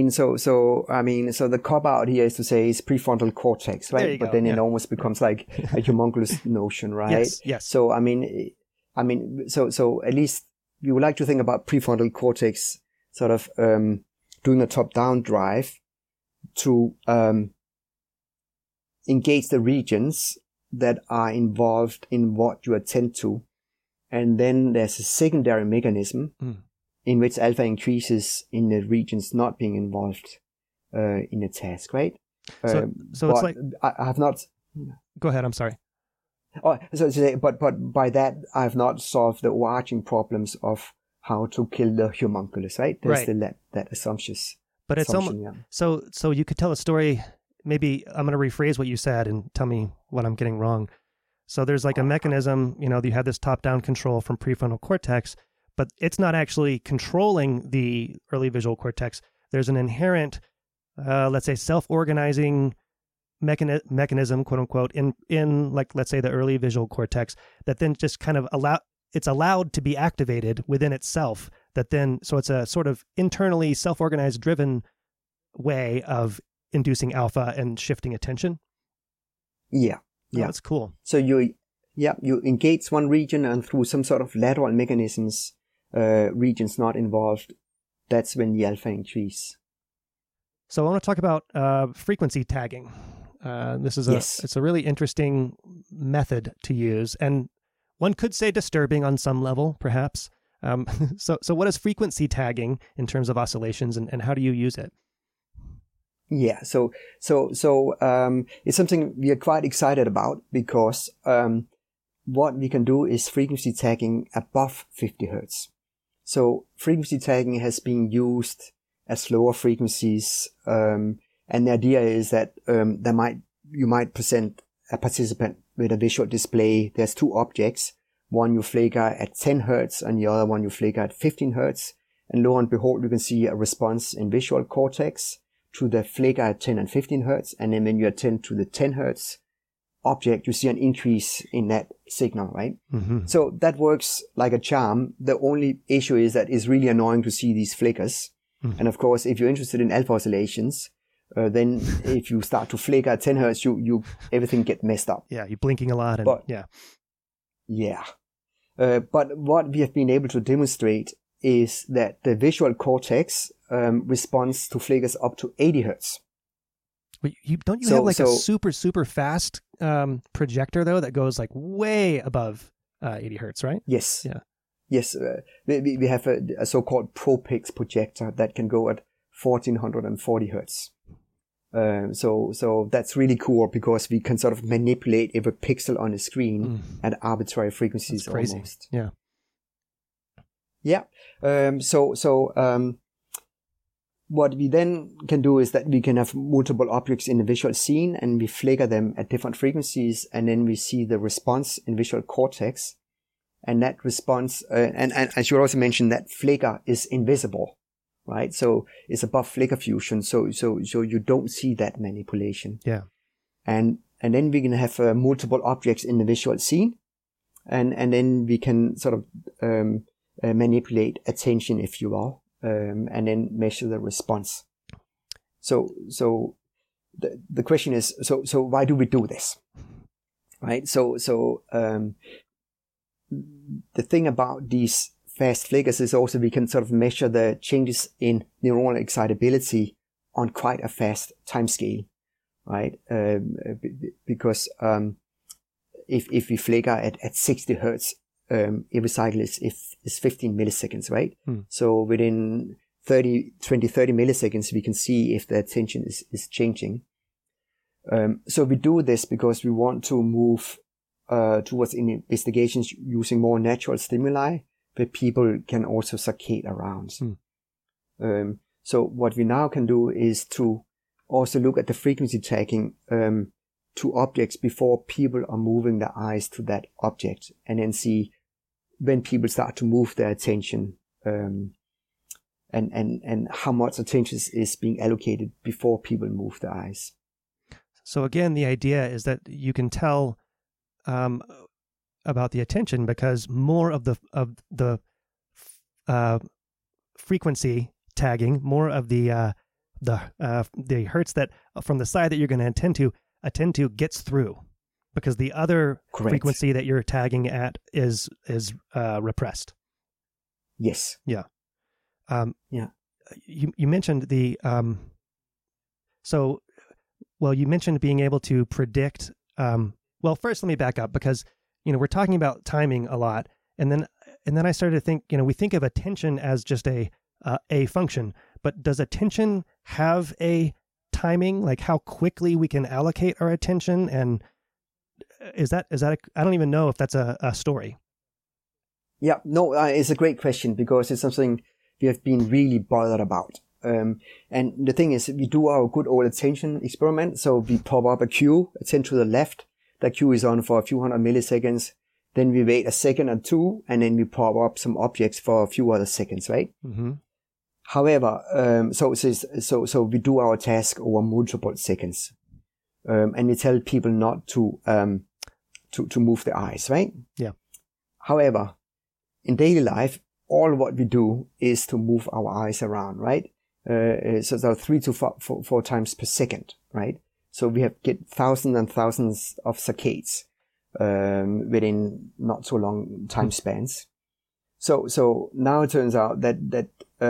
the cop out here is to say it's prefrontal cortex, right? But then it almost becomes like a homunculus notion, right? Yes. So so at least we would like to think about prefrontal cortex sort of doing a top-down drive to engage the regions that are involved in what you attend to. And then there's a secondary mechanism in which alpha increases in the regions not being involved in the task, right? So it's like... I have not... Go ahead, I'm sorry. But by that, I have not solved the overarching problems of how to kill the homunculus, right? There's still that assumption. But it's almost so you could tell a story. Maybe I'm going to rephrase what you said and tell me what I'm getting wrong. So there's like a mechanism, you have this top-down control from prefrontal cortex, but it's not actually controlling the early visual cortex. There's an inherent, let's say, self-organizing mechanism, quote unquote, in like, let's say, the early visual cortex that then just kind of it's allowed to be activated within itself, so it's a sort of internally self-organized driven way of inducing alpha and shifting attention. Yeah. That's cool. So you engage one region, and through some sort of lateral mechanisms, regions not involved, that's when the alpha increase. So I want to talk about frequency tagging. This is it's a really interesting method to use, and one could say disturbing on some level, perhaps. So what is frequency tagging in terms of oscillations, and how do you use it? Yeah, so it's something we are quite excited about, because what we can do is frequency tagging above 50 hertz. So frequency tagging has been used at lower frequencies, and the idea is that you might present a participant with a visual display. There's two objects. One you flicker at 10 hertz and the other one you flicker at 15 hertz. And lo and behold, you can see a response in visual cortex to the flicker at 10 and 15 hertz. And then when you attend to the 10 hertz object, you see an increase in that signal, right? Mm-hmm. So that works like a charm. The only issue is that it's really annoying to see these flickers. Mm-hmm. And of course, if you're interested in alpha oscillations, then if you start to flicker at 10 hertz, you everything get messed up. Yeah, you're blinking a lot. Yeah. But what we have been able to demonstrate is that the visual cortex responds to flickers up to 80 hertz. But don't you have like a super, super fast projector, though, that goes like way above 80 hertz, right? Yes. Yeah. Yes. We have a so-called ProPix projector that can go at 1440 hertz. So that's really cool because we can sort of manipulate every pixel on the screen at arbitrary frequencies. That's crazy. Almost. Yeah. Yeah. What we then can do is that we can have multiple objects in the visual scene and we flicker them at different frequencies, and then we see the response in visual cortex. And that response, and I should also mention that flicker is invisible, right? So it's above flicker fusion. So you don't see that manipulation. Yeah. And then we can have multiple objects in the visual scene, and then we can sort of manipulate attention, if you will, and then measure the response. So the question is, so why do we do this, right? So the thing about these fast flickers is also we can sort of measure the changes in neuronal excitability on quite a fast time scale, right? Because if we flicker at 60 hertz, every cycle is 15 milliseconds, right? So within 30 milliseconds, we can see if the attention is changing. So we do this because we want to move towards investigations using more natural stimuli where people can also saccade around. So what we now can do is to also look at the frequency tagging to objects before people are moving their eyes to that object, and then see when people start to move their attention, and how much attention is being allocated before people move their eyes. So again, the idea is that you can tell about the attention because more of the frequency tagging, more of the hertz that from the side that you're going to attend to gets through, because the other Correct. frequency that you're tagging at is repressed. Yes. Yeah. Yeah. You mentioned the you mentioned being able to predict. Well, first let me back up, because we're talking about timing a lot, and then I started to think, we think of attention as just a function, but does attention have a timing, like how quickly we can allocate our attention? And is that I don't even know if that's a story. Yeah, no, it's a great question because it's something we have been really bothered about. And the thing is, we do our good old attention experiment. So we pop up a cue, attend to the left. That cue is on for a few hundred milliseconds. Then we wait a second or two, and then we pop up some objects for a few other seconds, right? Mm-hmm. However, so we do our task over multiple seconds, and we tell people not to move their eyes, right? Yeah. However, in daily life, all what we do is to move our eyes around, right? So 3 to 4 times per second, right? So we get thousands and thousands of saccades within not so long time spans. So now it turns out that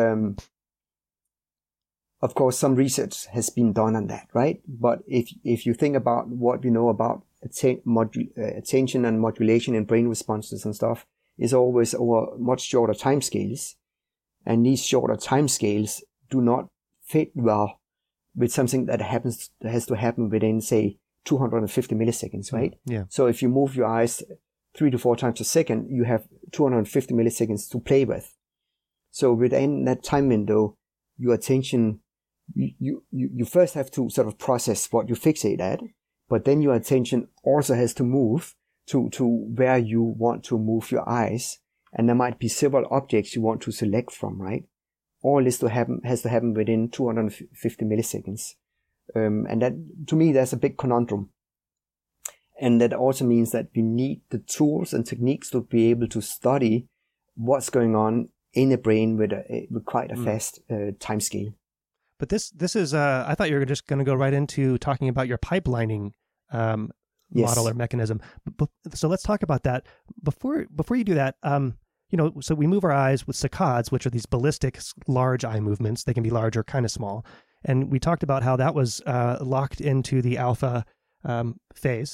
of course some research has been done on that, right? But if you think about what we know about attention and modulation in brain responses and stuff, is always over much shorter time scales, and these shorter time scales do not fit well with something that has to happen within, say, 250 milliseconds, right? Yeah. So if you move your eyes 3 to 4 times a second, you have 250 milliseconds to play with. So within that time window, your attention, you first have to sort of process what you fixate at, but then your attention also has to move to where you want to move your eyes. And there might be several objects you want to select from, right? All this has to happen within 250 milliseconds. And that, to me, that's a big conundrum. And that also means that we need the tools and techniques to be able to study what's going on in the brain with quite a fast time scale. But this is, I thought you were just going to go right into talking about your pipelining model or mechanism. So let's talk about that. Before you do that, so we move our eyes with saccades, which are these ballistic large eye movements. They can be large or kind of small. And we talked about how that was locked into the alpha phase.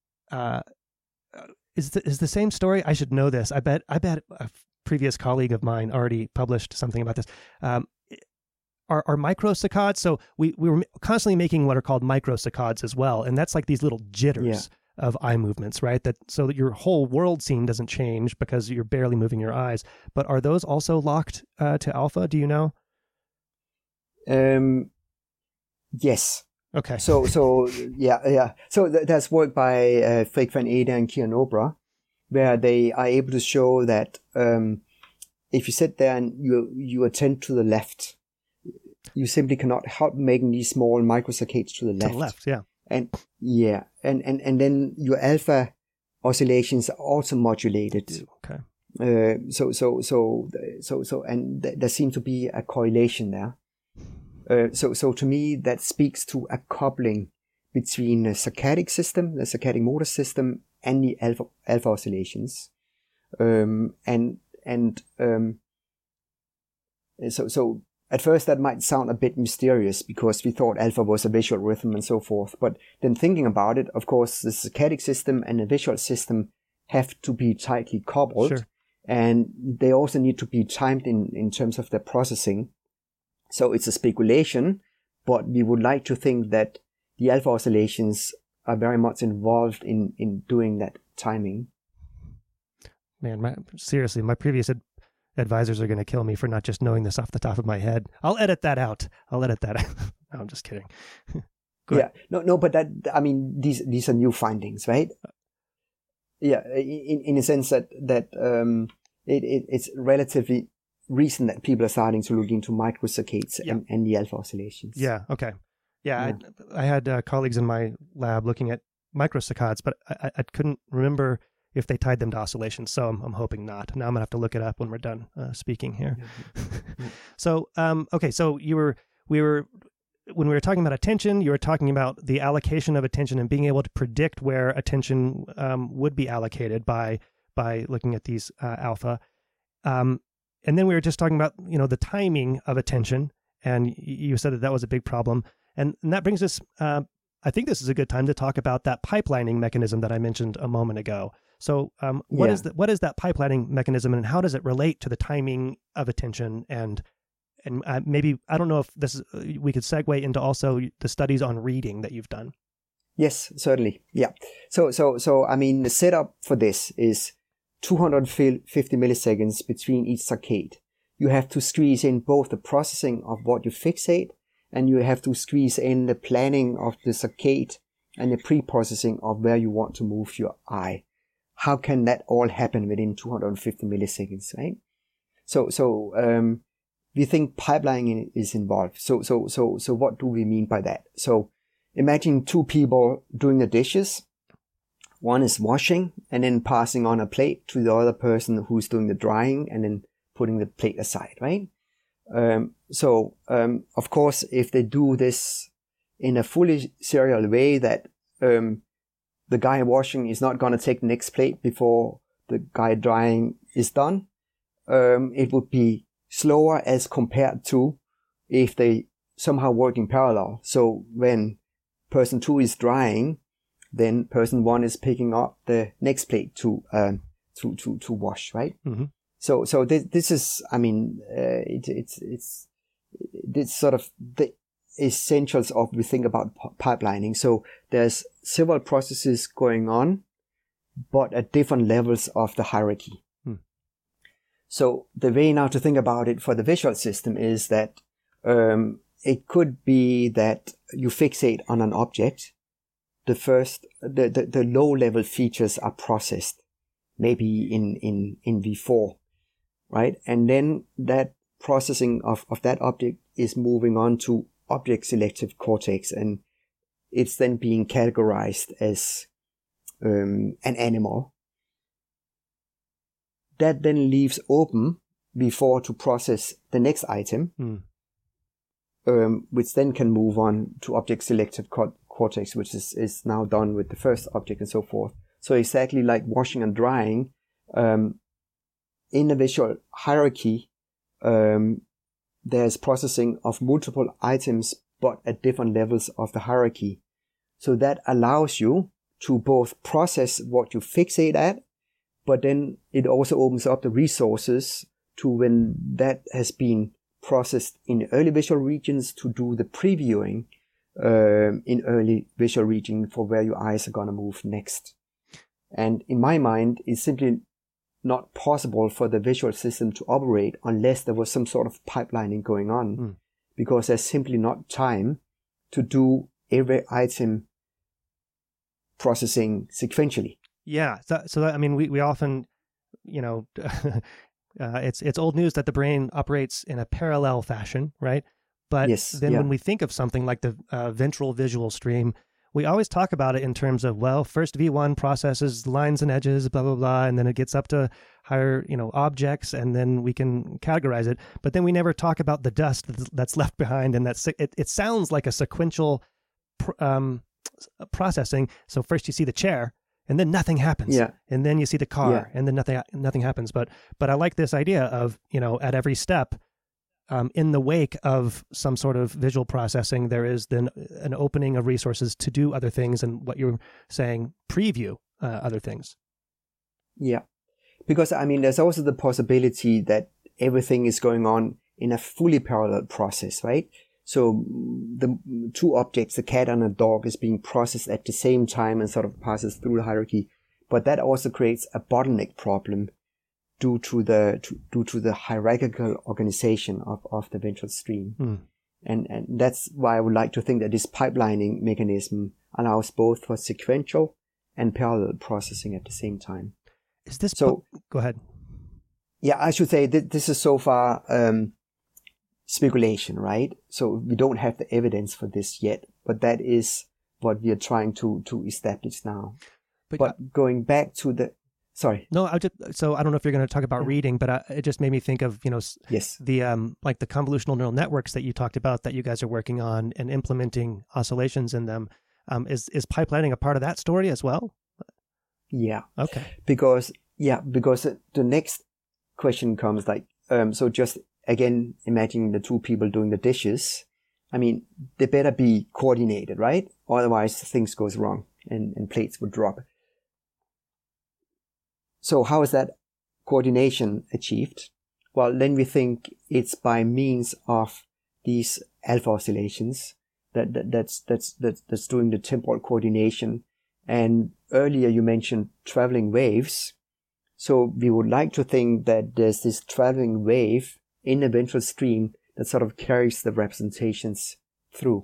Is the same story? I should know this. I bet a previous colleague of mine already published something about this. Are microsaccades? So we were constantly making what are called microsaccades as well, and that's like these little jitters of eye movements, right? So that your whole world scene doesn't change because you're barely moving your eyes. But are those also locked to alpha? Do you know? Yes. Okay. So yeah. So that's work by Freek van Ede and Kieran Obra, where they are able to show that if you sit there and you attend to the left, you simply cannot help making these small microsaccades to the left. To the left, yeah. And then your alpha oscillations are also modulated. Okay. So there seems to be a correlation there. So to me, that speaks to a coupling between the saccadic system, the saccadic motor system, and the alpha oscillations. So at first that might sound a bit mysterious because we thought alpha was a visual rhythm and so forth. But then thinking about it, of course, the saccadic system and the visual system have to be tightly coupled. Sure. And they also need to be timed in terms of their processing. So it's a speculation, but we would like to think that the alpha oscillations are very much involved in doing that timing. Man, seriously, my previous advisors are going to kill me for not just knowing this off the top of my head. I'll edit that out. No, I'm just kidding. Yeah, no, but these are new findings, right? Yeah, in a sense that it's relatively recent that people are starting to look into microsaccades and the alpha oscillations. Yeah. Okay. Yeah. I had colleagues in my lab looking at microsaccades, but I couldn't remember if they tied them to oscillations. So I'm hoping not. Now I'm gonna have to look it up when we're done speaking here. So okay. So when we were talking about attention, you were talking about the allocation of attention and being able to predict where attention would be allocated by looking at these alpha. And then we were just talking about the timing of attention, and you said that was a big problem. And that brings us. I think this is a good time to talk about that pipelining mechanism that I mentioned a moment ago. So what is that pipelining mechanism, and how does it relate to the timing of attention? And maybe, I don't know if we could segue into also the studies on reading that you've done. Yes, certainly. Yeah. So the setup for this is 250 milliseconds between each saccade. You have to squeeze in both the processing of what you fixate, and you have to squeeze in the planning of the saccade and the pre-processing of where you want to move your eye. How can that all happen within 250 milliseconds, right? So we think pipelining is involved. So what do we mean by that? So imagine two people doing the dishes. One is washing and then passing on a plate to the other person who's doing the drying and then putting the plate aside, right? Of course, if they do this in a fully serial way, that the guy washing is not going to take the next plate before the guy drying is done, it would be slower as compared to if they somehow work in parallel. So when person 2 is drying, then person 1 is picking up the next plate to wash, right? Mm-hmm. So this is, it's sort of the essentials of we think about pipelining. So there's several processes going on, but at different levels of the hierarchy. So the way now to think about it for the visual system is that it could be that you fixate on an object. The low level features are processed, maybe in V4, right? And then that processing of that object is moving on to object selective cortex, and it's then being categorized as an animal. That then leaves open before to process the next item, which then can move on to object selective cortex, which is now done with the first object and so forth. So exactly like washing and drying, in the visual hierarchy, there's processing of multiple items, but at different levels of the hierarchy. So that allows you to both process what you fixate at, but then it also opens up the resources to, when that has been processed in early visual regions, to do the previewing in early visual region for where your eyes are going to move next. And in my mind, it's simply not possible for the visual system to operate unless there was some sort of pipelining going on, because there's simply not time to do every item processing sequentially. Yeah. So that, I mean, we often, it's old news that the brain operates in a parallel fashion, right? But when we think of something like the ventral visual stream, we always talk about it in terms of, well, first V1 processes lines and edges, blah, blah, blah, and then it gets up to higher, objects, and then we can categorize it. But then we never talk about the dust that's left behind, and it sounds like a sequential processing. So first you see the chair, and then nothing happens. Yeah. And then you see the car, and then nothing happens. But I like this idea of, at every step, in the wake of some sort of visual processing, there is then an opening of resources to do other things, and what you're saying, preview other things. Yeah. Because, there's also the possibility that everything is going on in a fully parallel process, right? So the two objects, the cat and a dog, is being processed at the same time and sort of passes through the hierarchy. But that also creates a bottleneck problem due to the hierarchical organization of the ventral stream. And that's why I would like to think that this pipelining mechanism allows both for sequential and parallel processing at the same time. Is this go ahead? Yeah, I should say that this is so far speculation, right? So we don't have the evidence for this yet, but that is what we are trying to establish now. But going back to the No, so I don't know if you're going to talk about reading, but it just made me think of, the like the convolutional neural networks that you talked about that you guys are working on and implementing oscillations in them. Is pipelining a part of that story as well? Yeah. Okay. Because the next question comes so just again, imagine the two people doing the dishes. They better be coordinated, right? Otherwise things goes wrong and plates would drop. So how is that coordination achieved? Well, then we think it's by means of these alpha oscillations that's doing the temporal coordination. And earlier you mentioned traveling waves. So we would like to think that there's this traveling wave in the ventral stream that sort of carries the representations through.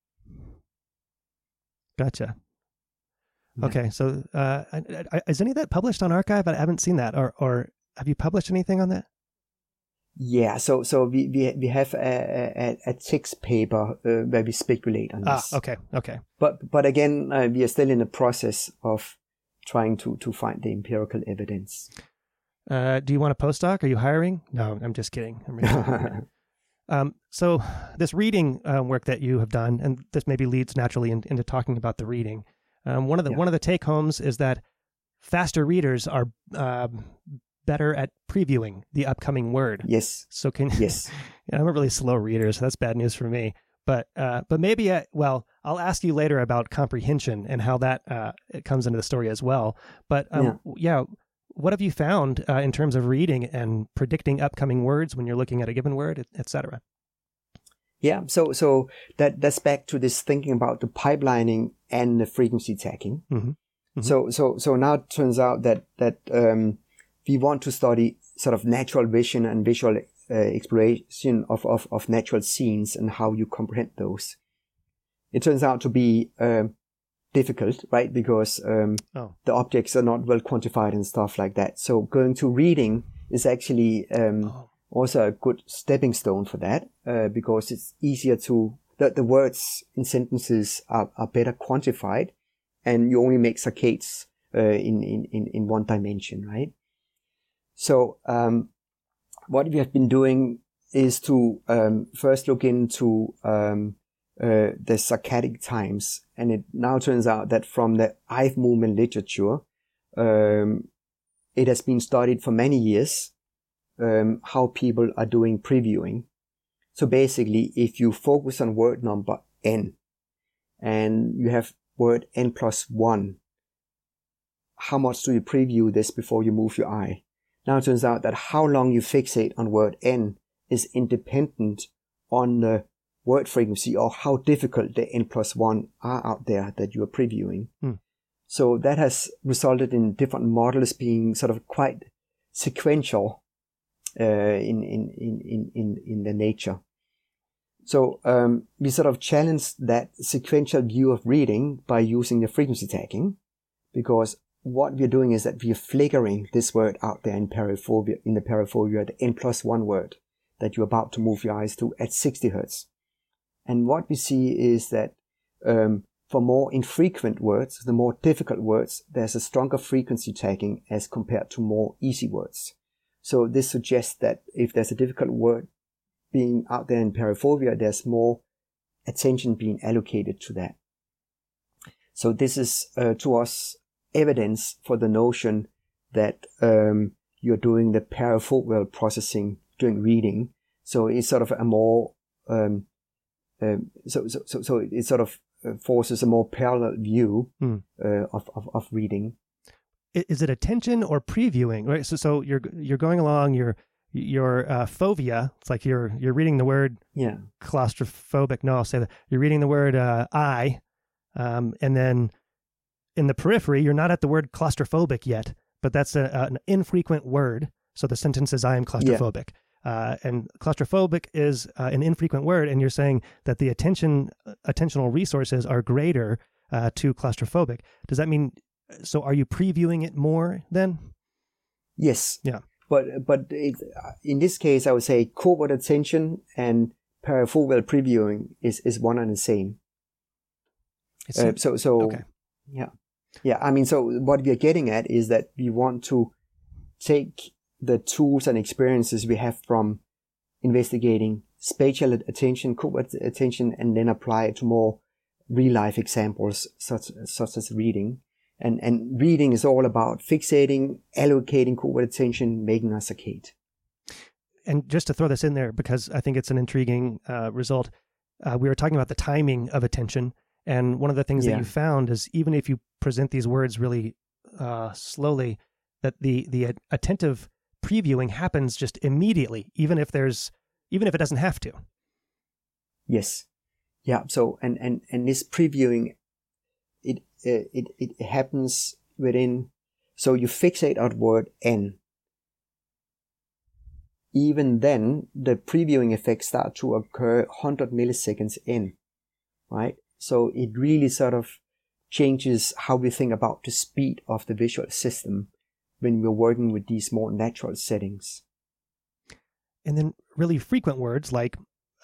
Gotcha. Okay, so is any of that published on arXiv? I haven't seen that, or have you published anything on that? Yeah, so we have a text paper where we speculate on this. Okay. But again, we are still in the process of trying to find the empirical evidence. Do you want a postdoc? Are you hiring? No, I'm just kidding. So this reading work that you have done, and this maybe leads naturally into talking about the reading. One of the take homes is that faster readers are better at previewing the upcoming word. Yes. So yes. I'm a really slow reader, so that's bad news for me. But maybe I'll ask you later about comprehension and how that it comes into the story as well. But what have you found in terms of reading and predicting upcoming words when you're looking at a given word, et cetera? Yeah, so that's back to this thinking about the pipelining and the frequency tagging. Mm-hmm. Mm-hmm. So now it turns out that we want to study sort of natural vision and visual exploration of natural scenes and how you comprehend those. It turns out to be difficult, right? Because the objects are not well quantified and stuff like that. So going to reading is actually also a good stepping stone for that, because it's easier the words in sentences are better quantified, and you only make saccades in one dimension, right? So what we have been doing is to first look into the saccadic times, and it now turns out that from the eye movement literature, it has been studied for many years how people are doing previewing. So basically, if you focus on word number n, and you have word n plus 1, how much do you preview this before you move your eye? Now it turns out that how long you fixate on word n is independent on the word frequency, or how difficult the n plus 1 are out there that you are previewing. So that has resulted in different models being sort of quite sequential in the nature. So we sort of challenged that sequential view of reading by using the frequency tagging, because what we're doing is that we're flickering this word out there in the paraphobia, the n plus 1 word that you're about to move your eyes to at 60 hertz. And what we see is that for more infrequent words, the more difficult words, there's a stronger frequency tagging as compared to more easy words. So this suggests that if there's a difficult word being out there in paraphobia, there's more attention being allocated to that. So this is, to us, evidence for the notion that you're doing the paraphobial processing during reading. So it's sort of a more, so it sort of forces a more parallel view of reading. Is it attention or previewing? Right. So you're going along. Your phobia. It's like you're reading the word claustrophobic. No, I'll say that you're reading the word eye, and then in the periphery you're not at the word claustrophobic yet, but that's an infrequent word. So the sentence is I am claustrophobic. And claustrophobic is an infrequent word, and you're saying that the attentional resources are greater to claustrophobic. Does that mean, so are you previewing it more then? Yes. Yeah. But in this case, I would say covert attention and paraphobial previewing is one and the same. Okay. Yeah. I mean, so what we are getting at is that we want to take the tools and experiences we have from investigating spatial attention, covert attention, and then apply it to more real-life examples such as reading. And reading is all about fixating, allocating covert attention, making a saccade. And just to throw this in there, because I think it's an intriguing result, we were talking about the timing of attention. And one of the things that you found is even if you present these words really slowly, that the attentive previewing happens just immediately, even if it doesn't have to. Yes. Yeah. So, and this previewing, it happens within, so you fixate on word N. Even then, the previewing effects start to occur 100 milliseconds in, right? So it really sort of changes how we think about the speed of the visual system when we're working with these more natural settings. And then really frequent words like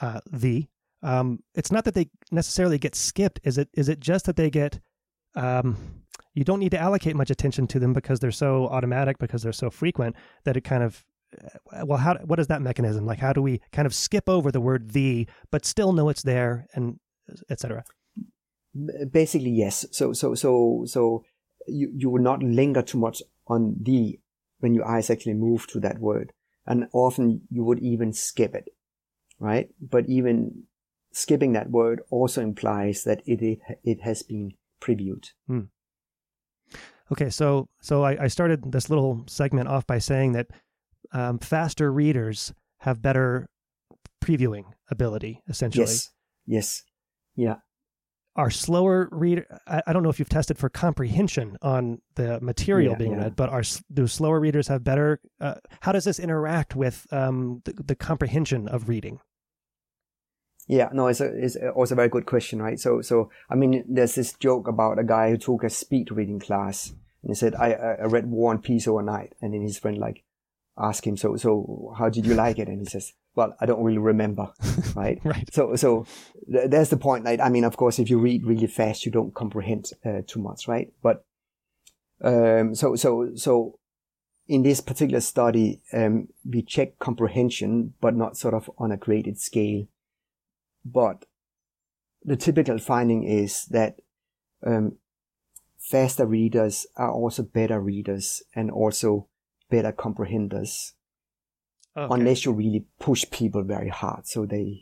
it's not that they necessarily get skipped. Is it just that they get, you don't need to allocate much attention to them because they're so automatic, because they're so frequent that it kind of, what is that mechanism? Like, how do we kind of skip over the word the, but still know it's there, and et cetera? Basically, yes. So you will not linger too much on the when your eyes actually move to that word. And often you would even skip it, right? But even skipping that word also implies that it has been previewed. Okay, so I started this little segment off by saying that faster readers have better previewing ability, essentially. Yes. Yeah. Are slower reader? I don't know if you've tested for comprehension on the material being read, but do slower readers have better? How does this interact with the comprehension of reading? Yeah, no, it's also a very good question, right? So I mean, there's this joke about a guy who took a speed reading class, and he said, I read War and Peace overnight, and then his friend asked him, so how did you like it? And he says, well, I don't really remember, right? Right. So there's the point. Like, I mean, of course, if you read really fast, you don't comprehend too much, right? But So in this particular study, we check comprehension, but not sort of on a graded scale. But the typical finding is that faster readers are also better readers and also better comprehenders, unless you really push people very hard, so then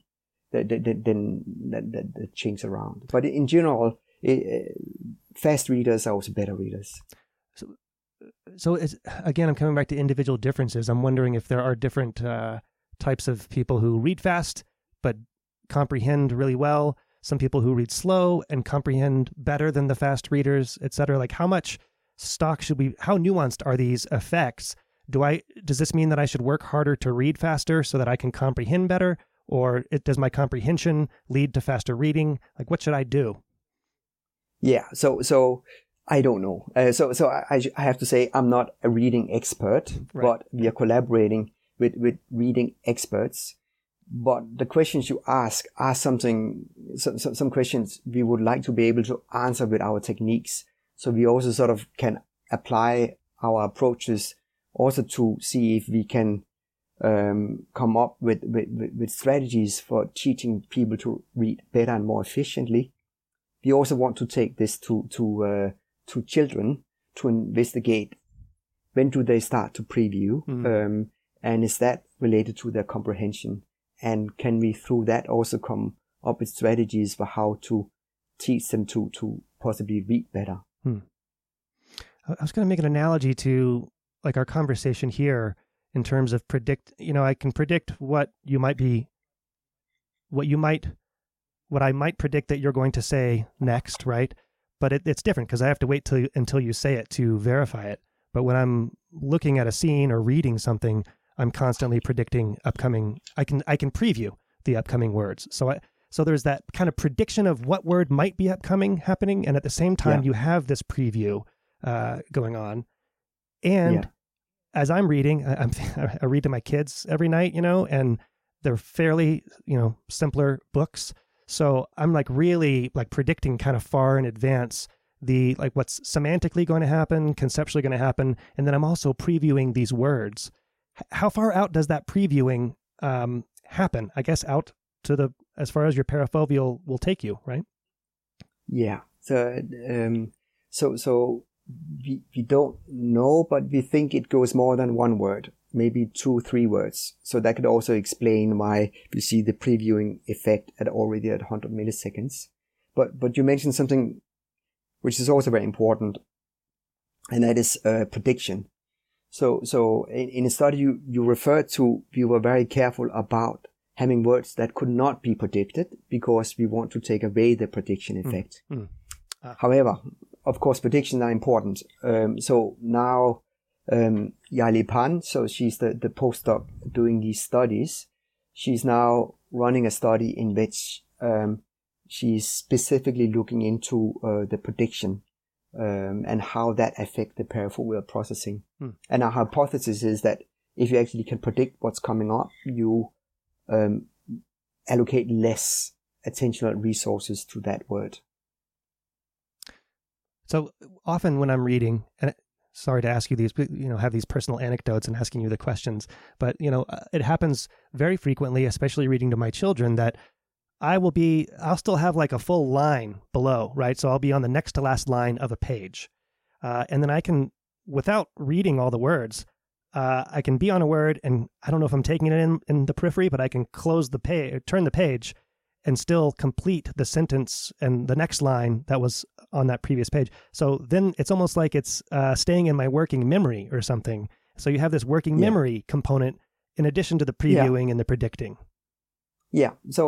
that changes around. But in general, fast readers are also better readers. So again, I'm coming back to individual differences. I'm wondering if there are different types of people who read fast but comprehend really well, some people who read slow and comprehend better than the fast readers, et cetera. Like how much stock how nuanced are these effects? Does this mean that I should work harder to read faster so that I can comprehend better? Or does my comprehension lead to faster reading? Like what should I do? Yeah, so I don't know. So I have to say I'm not a reading expert, right. But we are collaborating with reading experts. But the questions you ask are some questions we would like to be able to answer with our techniques. So we also sort of can apply our approaches also to see if we can come up with strategies for teaching people to read better and more efficiently. We also want to take this to children to investigate when do they start to preview, and is that related to their comprehension, and can we through that also come up with strategies for how to teach them to possibly read better. I was going to make an analogy to like our conversation here in terms of I can predict what I might predict that you're going to say next, right? But it's different because I have to wait until you say it to verify it. But when I'm looking at a scene or reading something, I'm constantly predicting upcoming. I can preview the upcoming words. So there's that kind of prediction of what word might be happening, and at the same time you have this preview going on. And as I'm reading, I read to my kids every night, and they're fairly simpler books. So I'm like really like predicting kind of far in advance what's semantically going to happen, conceptually going to happen, and then I'm also previewing these words. How far out does that previewing happen? I guess out to as far as your parafoveal will take you, right? Yeah. So we don't know, but we think it goes more than one word, maybe 2-3 words. So that could also explain why we see the previewing effect already at 100 milliseconds. But you mentioned something which is also very important, and that is prediction. So in a study you referred to, we were very careful about having words that could not be predicted because we want to take away the prediction effect. However, of course, predictions are important. So now Yali Pan, so she's the postdoc doing these studies. She's now running a study in which she's specifically looking into the prediction and how that affects the parafoveal processing. And our hypothesis is that if you actually can predict what's coming up, you allocate less attentional resources to that word. So often when I'm reading, and sorry to ask you these, have these personal anecdotes and asking you the questions, but it happens very frequently, especially reading to my children, that I'll still have like a full line below, right? So I'll be on the next to last line of a page. And then I can, without reading all the words, I can be on a word and I don't know if I'm taking it in the periphery, but I can close the page, turn the page and still complete the sentence and the next line that was on that previous page. So then it's almost like it's staying in my working memory or something. So you have this working memory component in addition to the previewing and the predicting. Yeah. So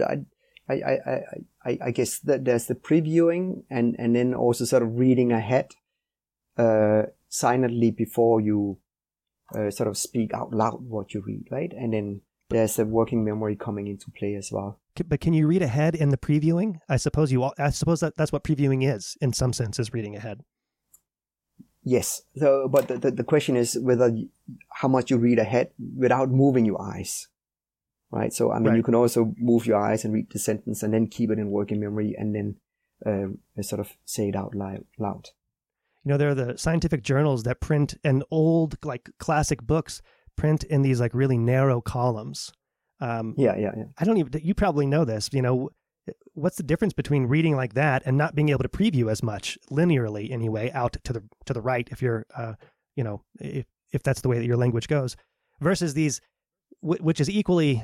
I guess that there's the previewing and then also sort of reading ahead silently before you sort of speak out loud what you read, right? And then there's a working memory coming into play as well. But can you read ahead in the previewing? I suppose that's what previewing is, in some sense, is reading ahead. Yes. So, but the question is how much you read ahead without moving your eyes, right? So, I mean, you can also move your eyes and read the sentence and then keep it in working memory and then sort of say it out loud. there are the scientific journals that print and old, like classic books print in these like really narrow columns. Yeah. I don't even, you probably know this, what's the difference between reading like that and not being able to preview as much linearly anyway, out to the right, if you're, if that's the way that your language goes, versus these, which is equally,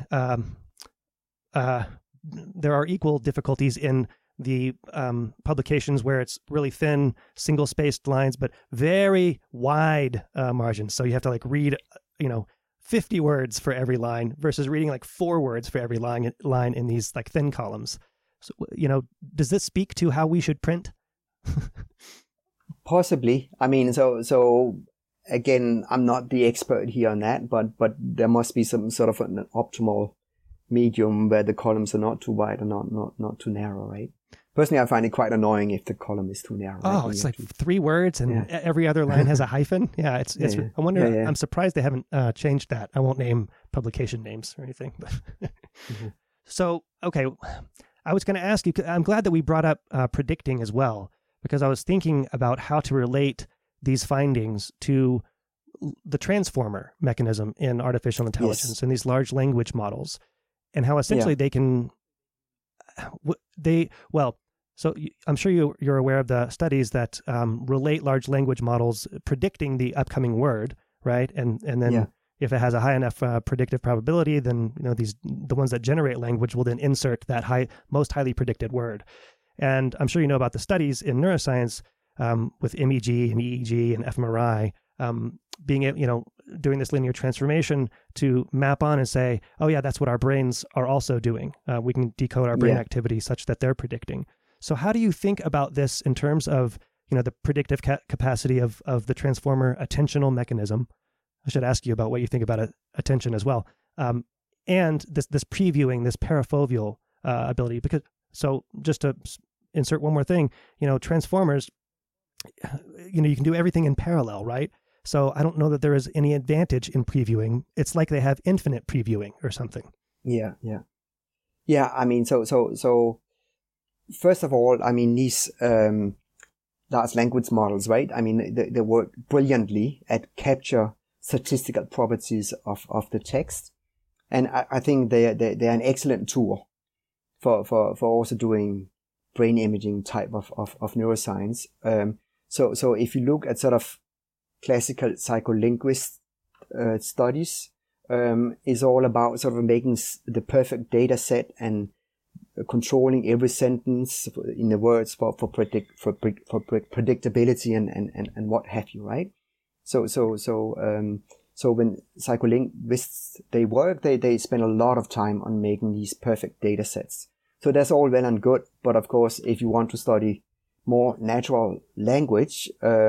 there are equal difficulties in the publications where it's really thin, single-spaced lines, but very wide margins. So you have to like read, 50 words for every line versus reading like 4 words for every line in these like thin columns. So, does this speak to how we should print? Possibly. I mean, so again, I'm not the expert here on that, but there must be some sort of an optimal medium where the columns are not too wide and not too narrow, right? Personally, I find it quite annoying if the column is too narrow. Oh, it's like 3 words and every other line has a hyphen. Yeah, it's. I wonder. Yeah. I'm surprised they haven't changed that. I won't name publication names or anything. But mm-hmm. So, okay, I was going to ask you. I'm glad that we brought up predicting as well, because I was thinking about how to relate these findings to the transformer mechanism in artificial intelligence and these large language models, and how essentially they can. So I'm sure you're aware of the studies that relate large language models predicting the upcoming word, right? And then if it has a high enough predictive probability, then the ones that generate language will then insert that most highly predicted word. And I'm sure you know about the studies in neuroscience with MEG and EEG and fMRI being doing this linear transformation to map on and say, oh yeah, that's what our brains are also doing. We can decode our brain activity such that they're predicting. So how do you think about this in terms of the predictive capacity of the transformer attentional mechanism? I should ask you about what you think about attention as well, and this previewing, this parafoveal ability. Because so just to insert one more thing, transformers, you can do everything in parallel, right? So I don't know that there is any advantage in previewing. It's like they have infinite previewing or something. Yeah. I mean, so first of all, I mean, these large language models, right? I mean, they work brilliantly at capture statistical properties of the text, and I think they're an excellent tool for also doing brain imaging type of neuroscience. So if you look at sort of classical psycholinguist studies, is all about sort of making the perfect data set and controlling every sentence in the words for predictability and what have you, right? So when psycholinguists they work, they spend a lot of time on making these perfect data sets. So that's all well and good, but of course, if you want to study more natural language,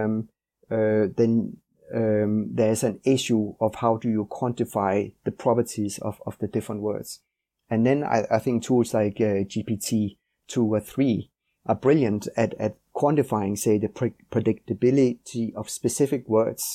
then there's an issue of how do you quantify the properties of the different words. And then I think tools like GPT-2 or 3 are brilliant at quantifying, say, the predictability of specific words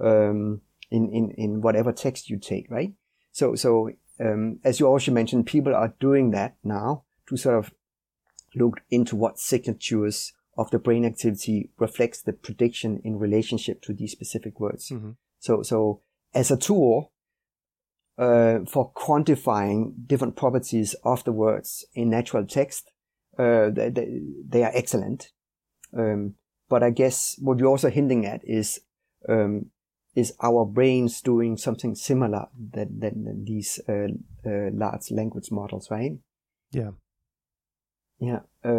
in whatever text you take, right? So as you also mentioned, people are doing that now to sort of look into what signatures of the brain activity reflects the prediction in relationship to these specific words. Mm-hmm. So as a tool for quantifying different properties of the words in natural text, they are excellent. But I guess what you're also hinting at is our brains doing something similar than these large language models, right? Yeah. Yeah.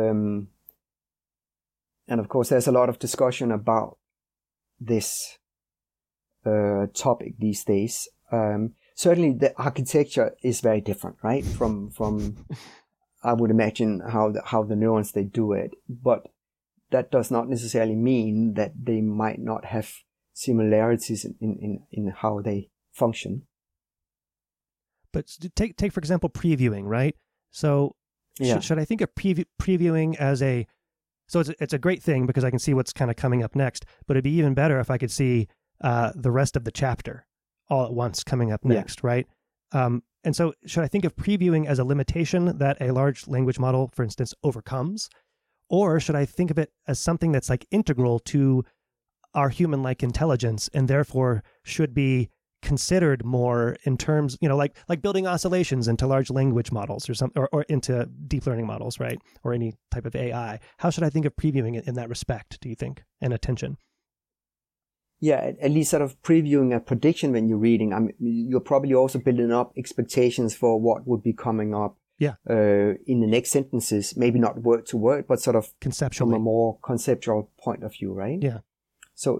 And of course, there's a lot of discussion about this topic these days. Certainly, the architecture is very different, right? From I would imagine how the neurons they do it, but that does not necessarily mean that they might not have similarities in how they function. But take for example previewing, right? So should I think of previewing as so it's a great thing because I can see what's kind of coming up next, but it'd be even better if I could see the rest of the chapter all at once coming up next, right? And so should I think of previewing as a limitation that a large language model, for instance, overcomes? Or should I think of it as something that's like integral to are human-like intelligence and therefore should be considered more in terms, like building oscillations into large language models or into deep learning models, right? Or any type of AI. How should I think of previewing it in that respect, do you think, and attention? Yeah, at least sort of previewing a prediction when you're reading. I mean, you're probably also building up expectations for what would be coming up in the next sentences. Maybe not word to word, but sort of conceptually, from a more conceptual point of view, right? Yeah. So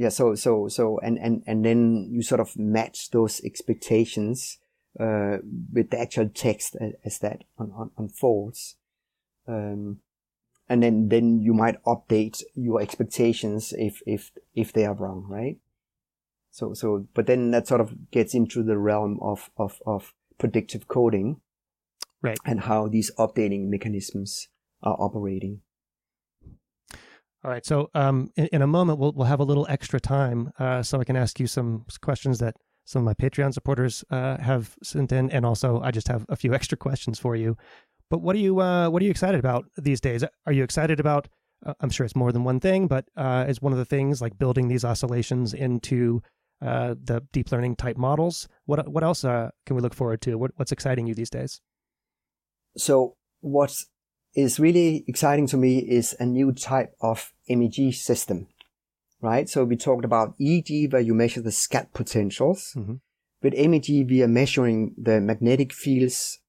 and then you sort of match those expectations with the actual text as that unfolds. And then you might update your expectations if they are wrong, right? So, but then that sort of gets into the realm of predictive coding, right? And how these updating mechanisms are operating. All right. So, in a moment, we'll have a little extra time, so I can ask you some questions that some of my Patreon supporters have sent in, and also I just have a few extra questions for you. But what are you excited about these days? Are you excited about? I'm sure it's more than one thing, but is one of the things like building these oscillations into the deep learning type models? What else can we look forward to? What's exciting you these days? So what is really exciting to me is a new type of MEG system, right? So we talked about EEG, where you measure the scat potentials. Mm-hmm. With MEG, we are measuring the magnetic fields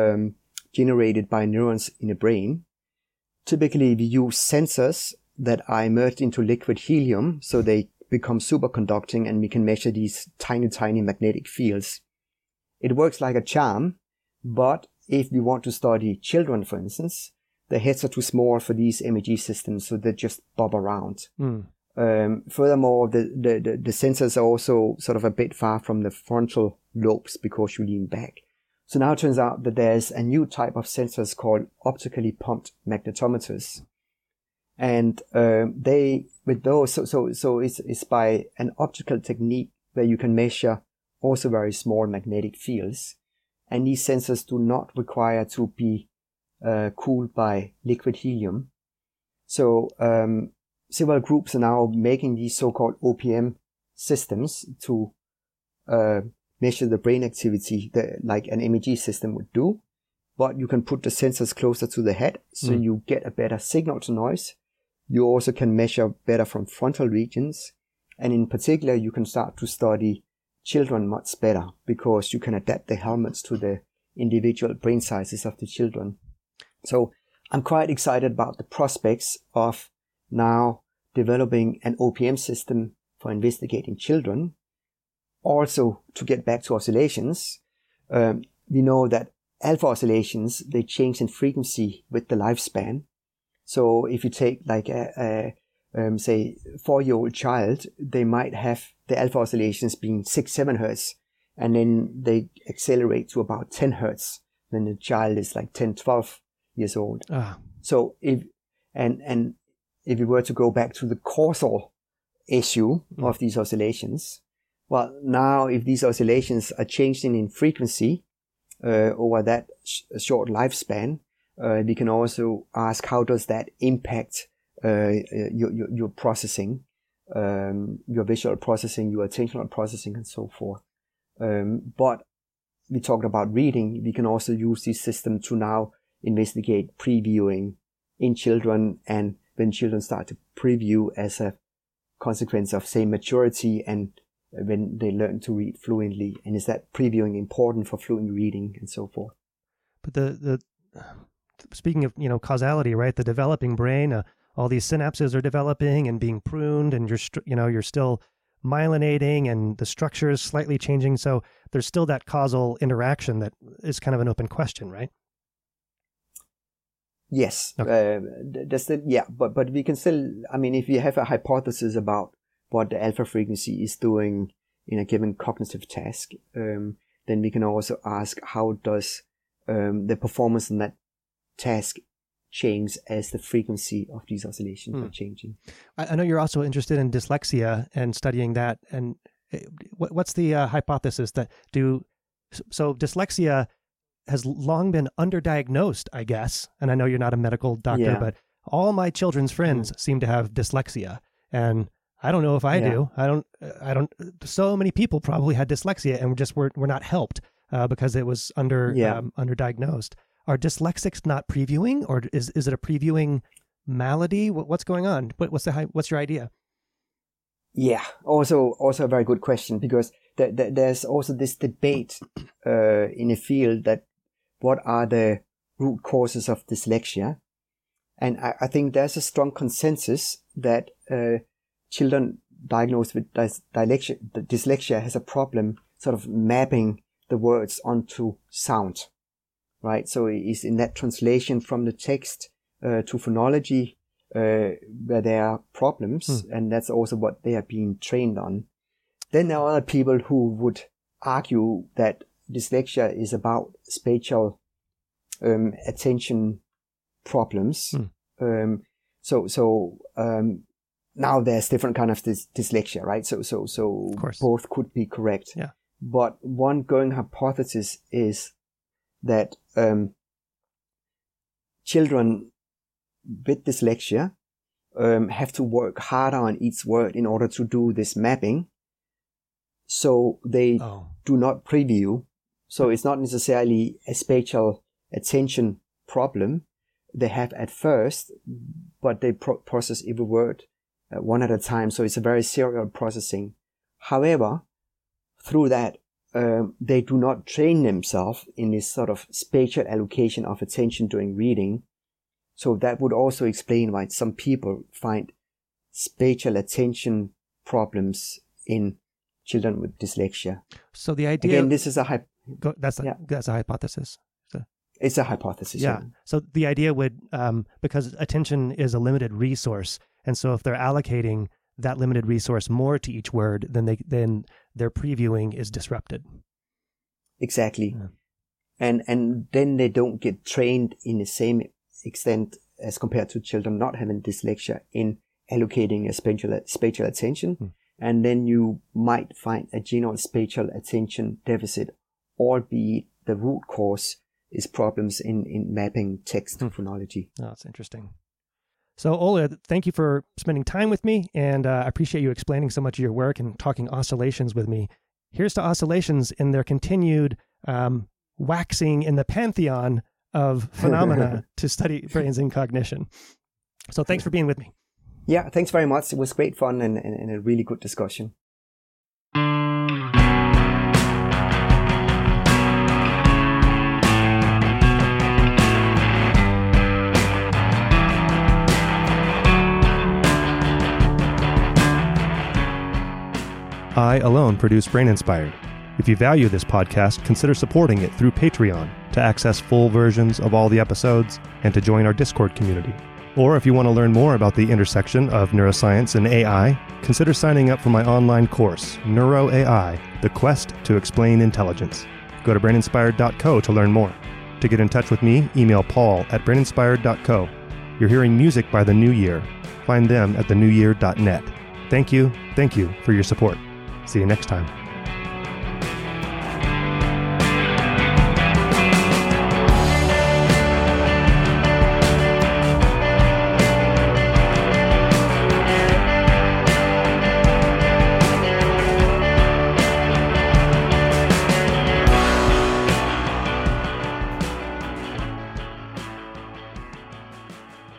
generated by neurons in the brain. Typically, we use sensors that are immersed into liquid helium, so they become superconducting, and we can measure these tiny, tiny magnetic fields. It works like a charm, but if we want to study children, for instance, the heads are too small for these MEG systems, so they just bob around. Furthermore, the sensors are also sort of a bit far from the frontal lobes because you lean back. So now it turns out that there's a new type of sensors called optically pumped magnetometers. And with those, so it's by an optical technique where you can measure also very small magnetic fields. And these sensors do not require to be cooled by liquid helium. So several groups are now making these so-called OPM systems to measure the brain activity like an MEG system would do, but you can put the sensors closer to the head, so you get a better signal to noise. You also can measure better from frontal regions, and in particular, you can start to study children much better because you can adapt the helmets to the individual brain sizes of the children. So I'm quite excited about the prospects of now developing an OPM system for investigating children. Also, to get back to oscillations, we know that alpha oscillations, they change in frequency with the lifespan. So if you take like a 4-year-old child, they might have the alpha oscillations being 6-7 hertz, and then they accelerate to about 10 hertz when the child is like 10-12 years old. So if we were to go back to the causal issue of these oscillations, well, now if these oscillations are changing in frequency over that short lifespan, we can also ask how does that impact your processing, your visual processing, your attentional processing, and so forth. But we talked about reading. We can also use this system to now investigate previewing in children, and when children start to preview as a consequence of, say, maturity, and when they learn to read fluently, and is that previewing important for fluent reading and so forth. But the speaking of causality, right? The developing brain, all these synapses are developing and being pruned, and you're still myelinating, and the structure is slightly changing. So there's still that causal interaction that is kind of an open question, right? Yes, okay. But we can still. I mean, if you have a hypothesis about what the alpha frequency is doing in a given cognitive task, then we can also ask how does the performance in that task change as the frequency of these oscillations are changing. I know you're also interested in dyslexia and studying that. And what's the hypothesis so dyslexia has long been underdiagnosed, I guess. And I know you're not a medical doctor, but all my children's friends seem to have dyslexia. And I don't know if I Yeah. do. I don't. So many people probably had dyslexia and were not helped because it was underdiagnosed. Are dyslexics not previewing, or is it a previewing malady? What's going on? What's your idea? Yeah, also a very good question, because there's also this debate in the field that what are the root causes of dyslexia, and I think there's a strong consensus that children diagnosed with dyslexia has a problem sort of mapping the words onto sound, right? So it's in that translation from the text to phonology where there are problems, and that's also what they are being trained on. Then there are other people who would argue that dyslexia is about spatial attention problems. Now there's different kind of dyslexia, right? So both could be correct. Yeah. But one going hypothesis is that children with dyslexia have to work harder on each word in order to do this mapping. So they do not preview. So it's not necessarily a spatial attention problem they have at first, but they process every word one at a time. So it's a very serial processing. However, through that, they do not train themselves in this sort of spatial allocation of attention during reading. So that would also explain why some people find spatial attention problems in children with dyslexia. So the idea... Again, this is that's a hypothesis. It's a hypothesis. Yeah. So the idea would, because attention is a limited resource, and so if they're allocating that limited resource more to each word, then their previewing is disrupted. Exactly. Yeah. And then they don't get trained in the same extent as compared to children not having dyslexia in allocating a spatial attention. And then you might find a general spatial attention deficit, albeit the root cause is problems in mapping text to phonology. Oh, that's interesting. So Ole, thank you for spending time with me, and I appreciate you explaining so much of your work and talking oscillations with me. Here's to oscillations in their continued waxing in the pantheon of phenomena to study brains and cognition. So thanks for being with me. Yeah, thanks very much. It was great fun and a really good discussion. I alone produce Brain Inspired. If you value this podcast, consider supporting it through Patreon to access full versions of all the episodes and to join our Discord community. Or if you want to learn more about the intersection of neuroscience and AI, consider signing up for my online course, Neuro AI, The Quest to Explain Intelligence. Go to braininspired.co to learn more. To get in touch with me, email paul@braininspired.co. You're hearing music by The New Year. Find them at thenewyear.net. Thank you for your support. See you next time.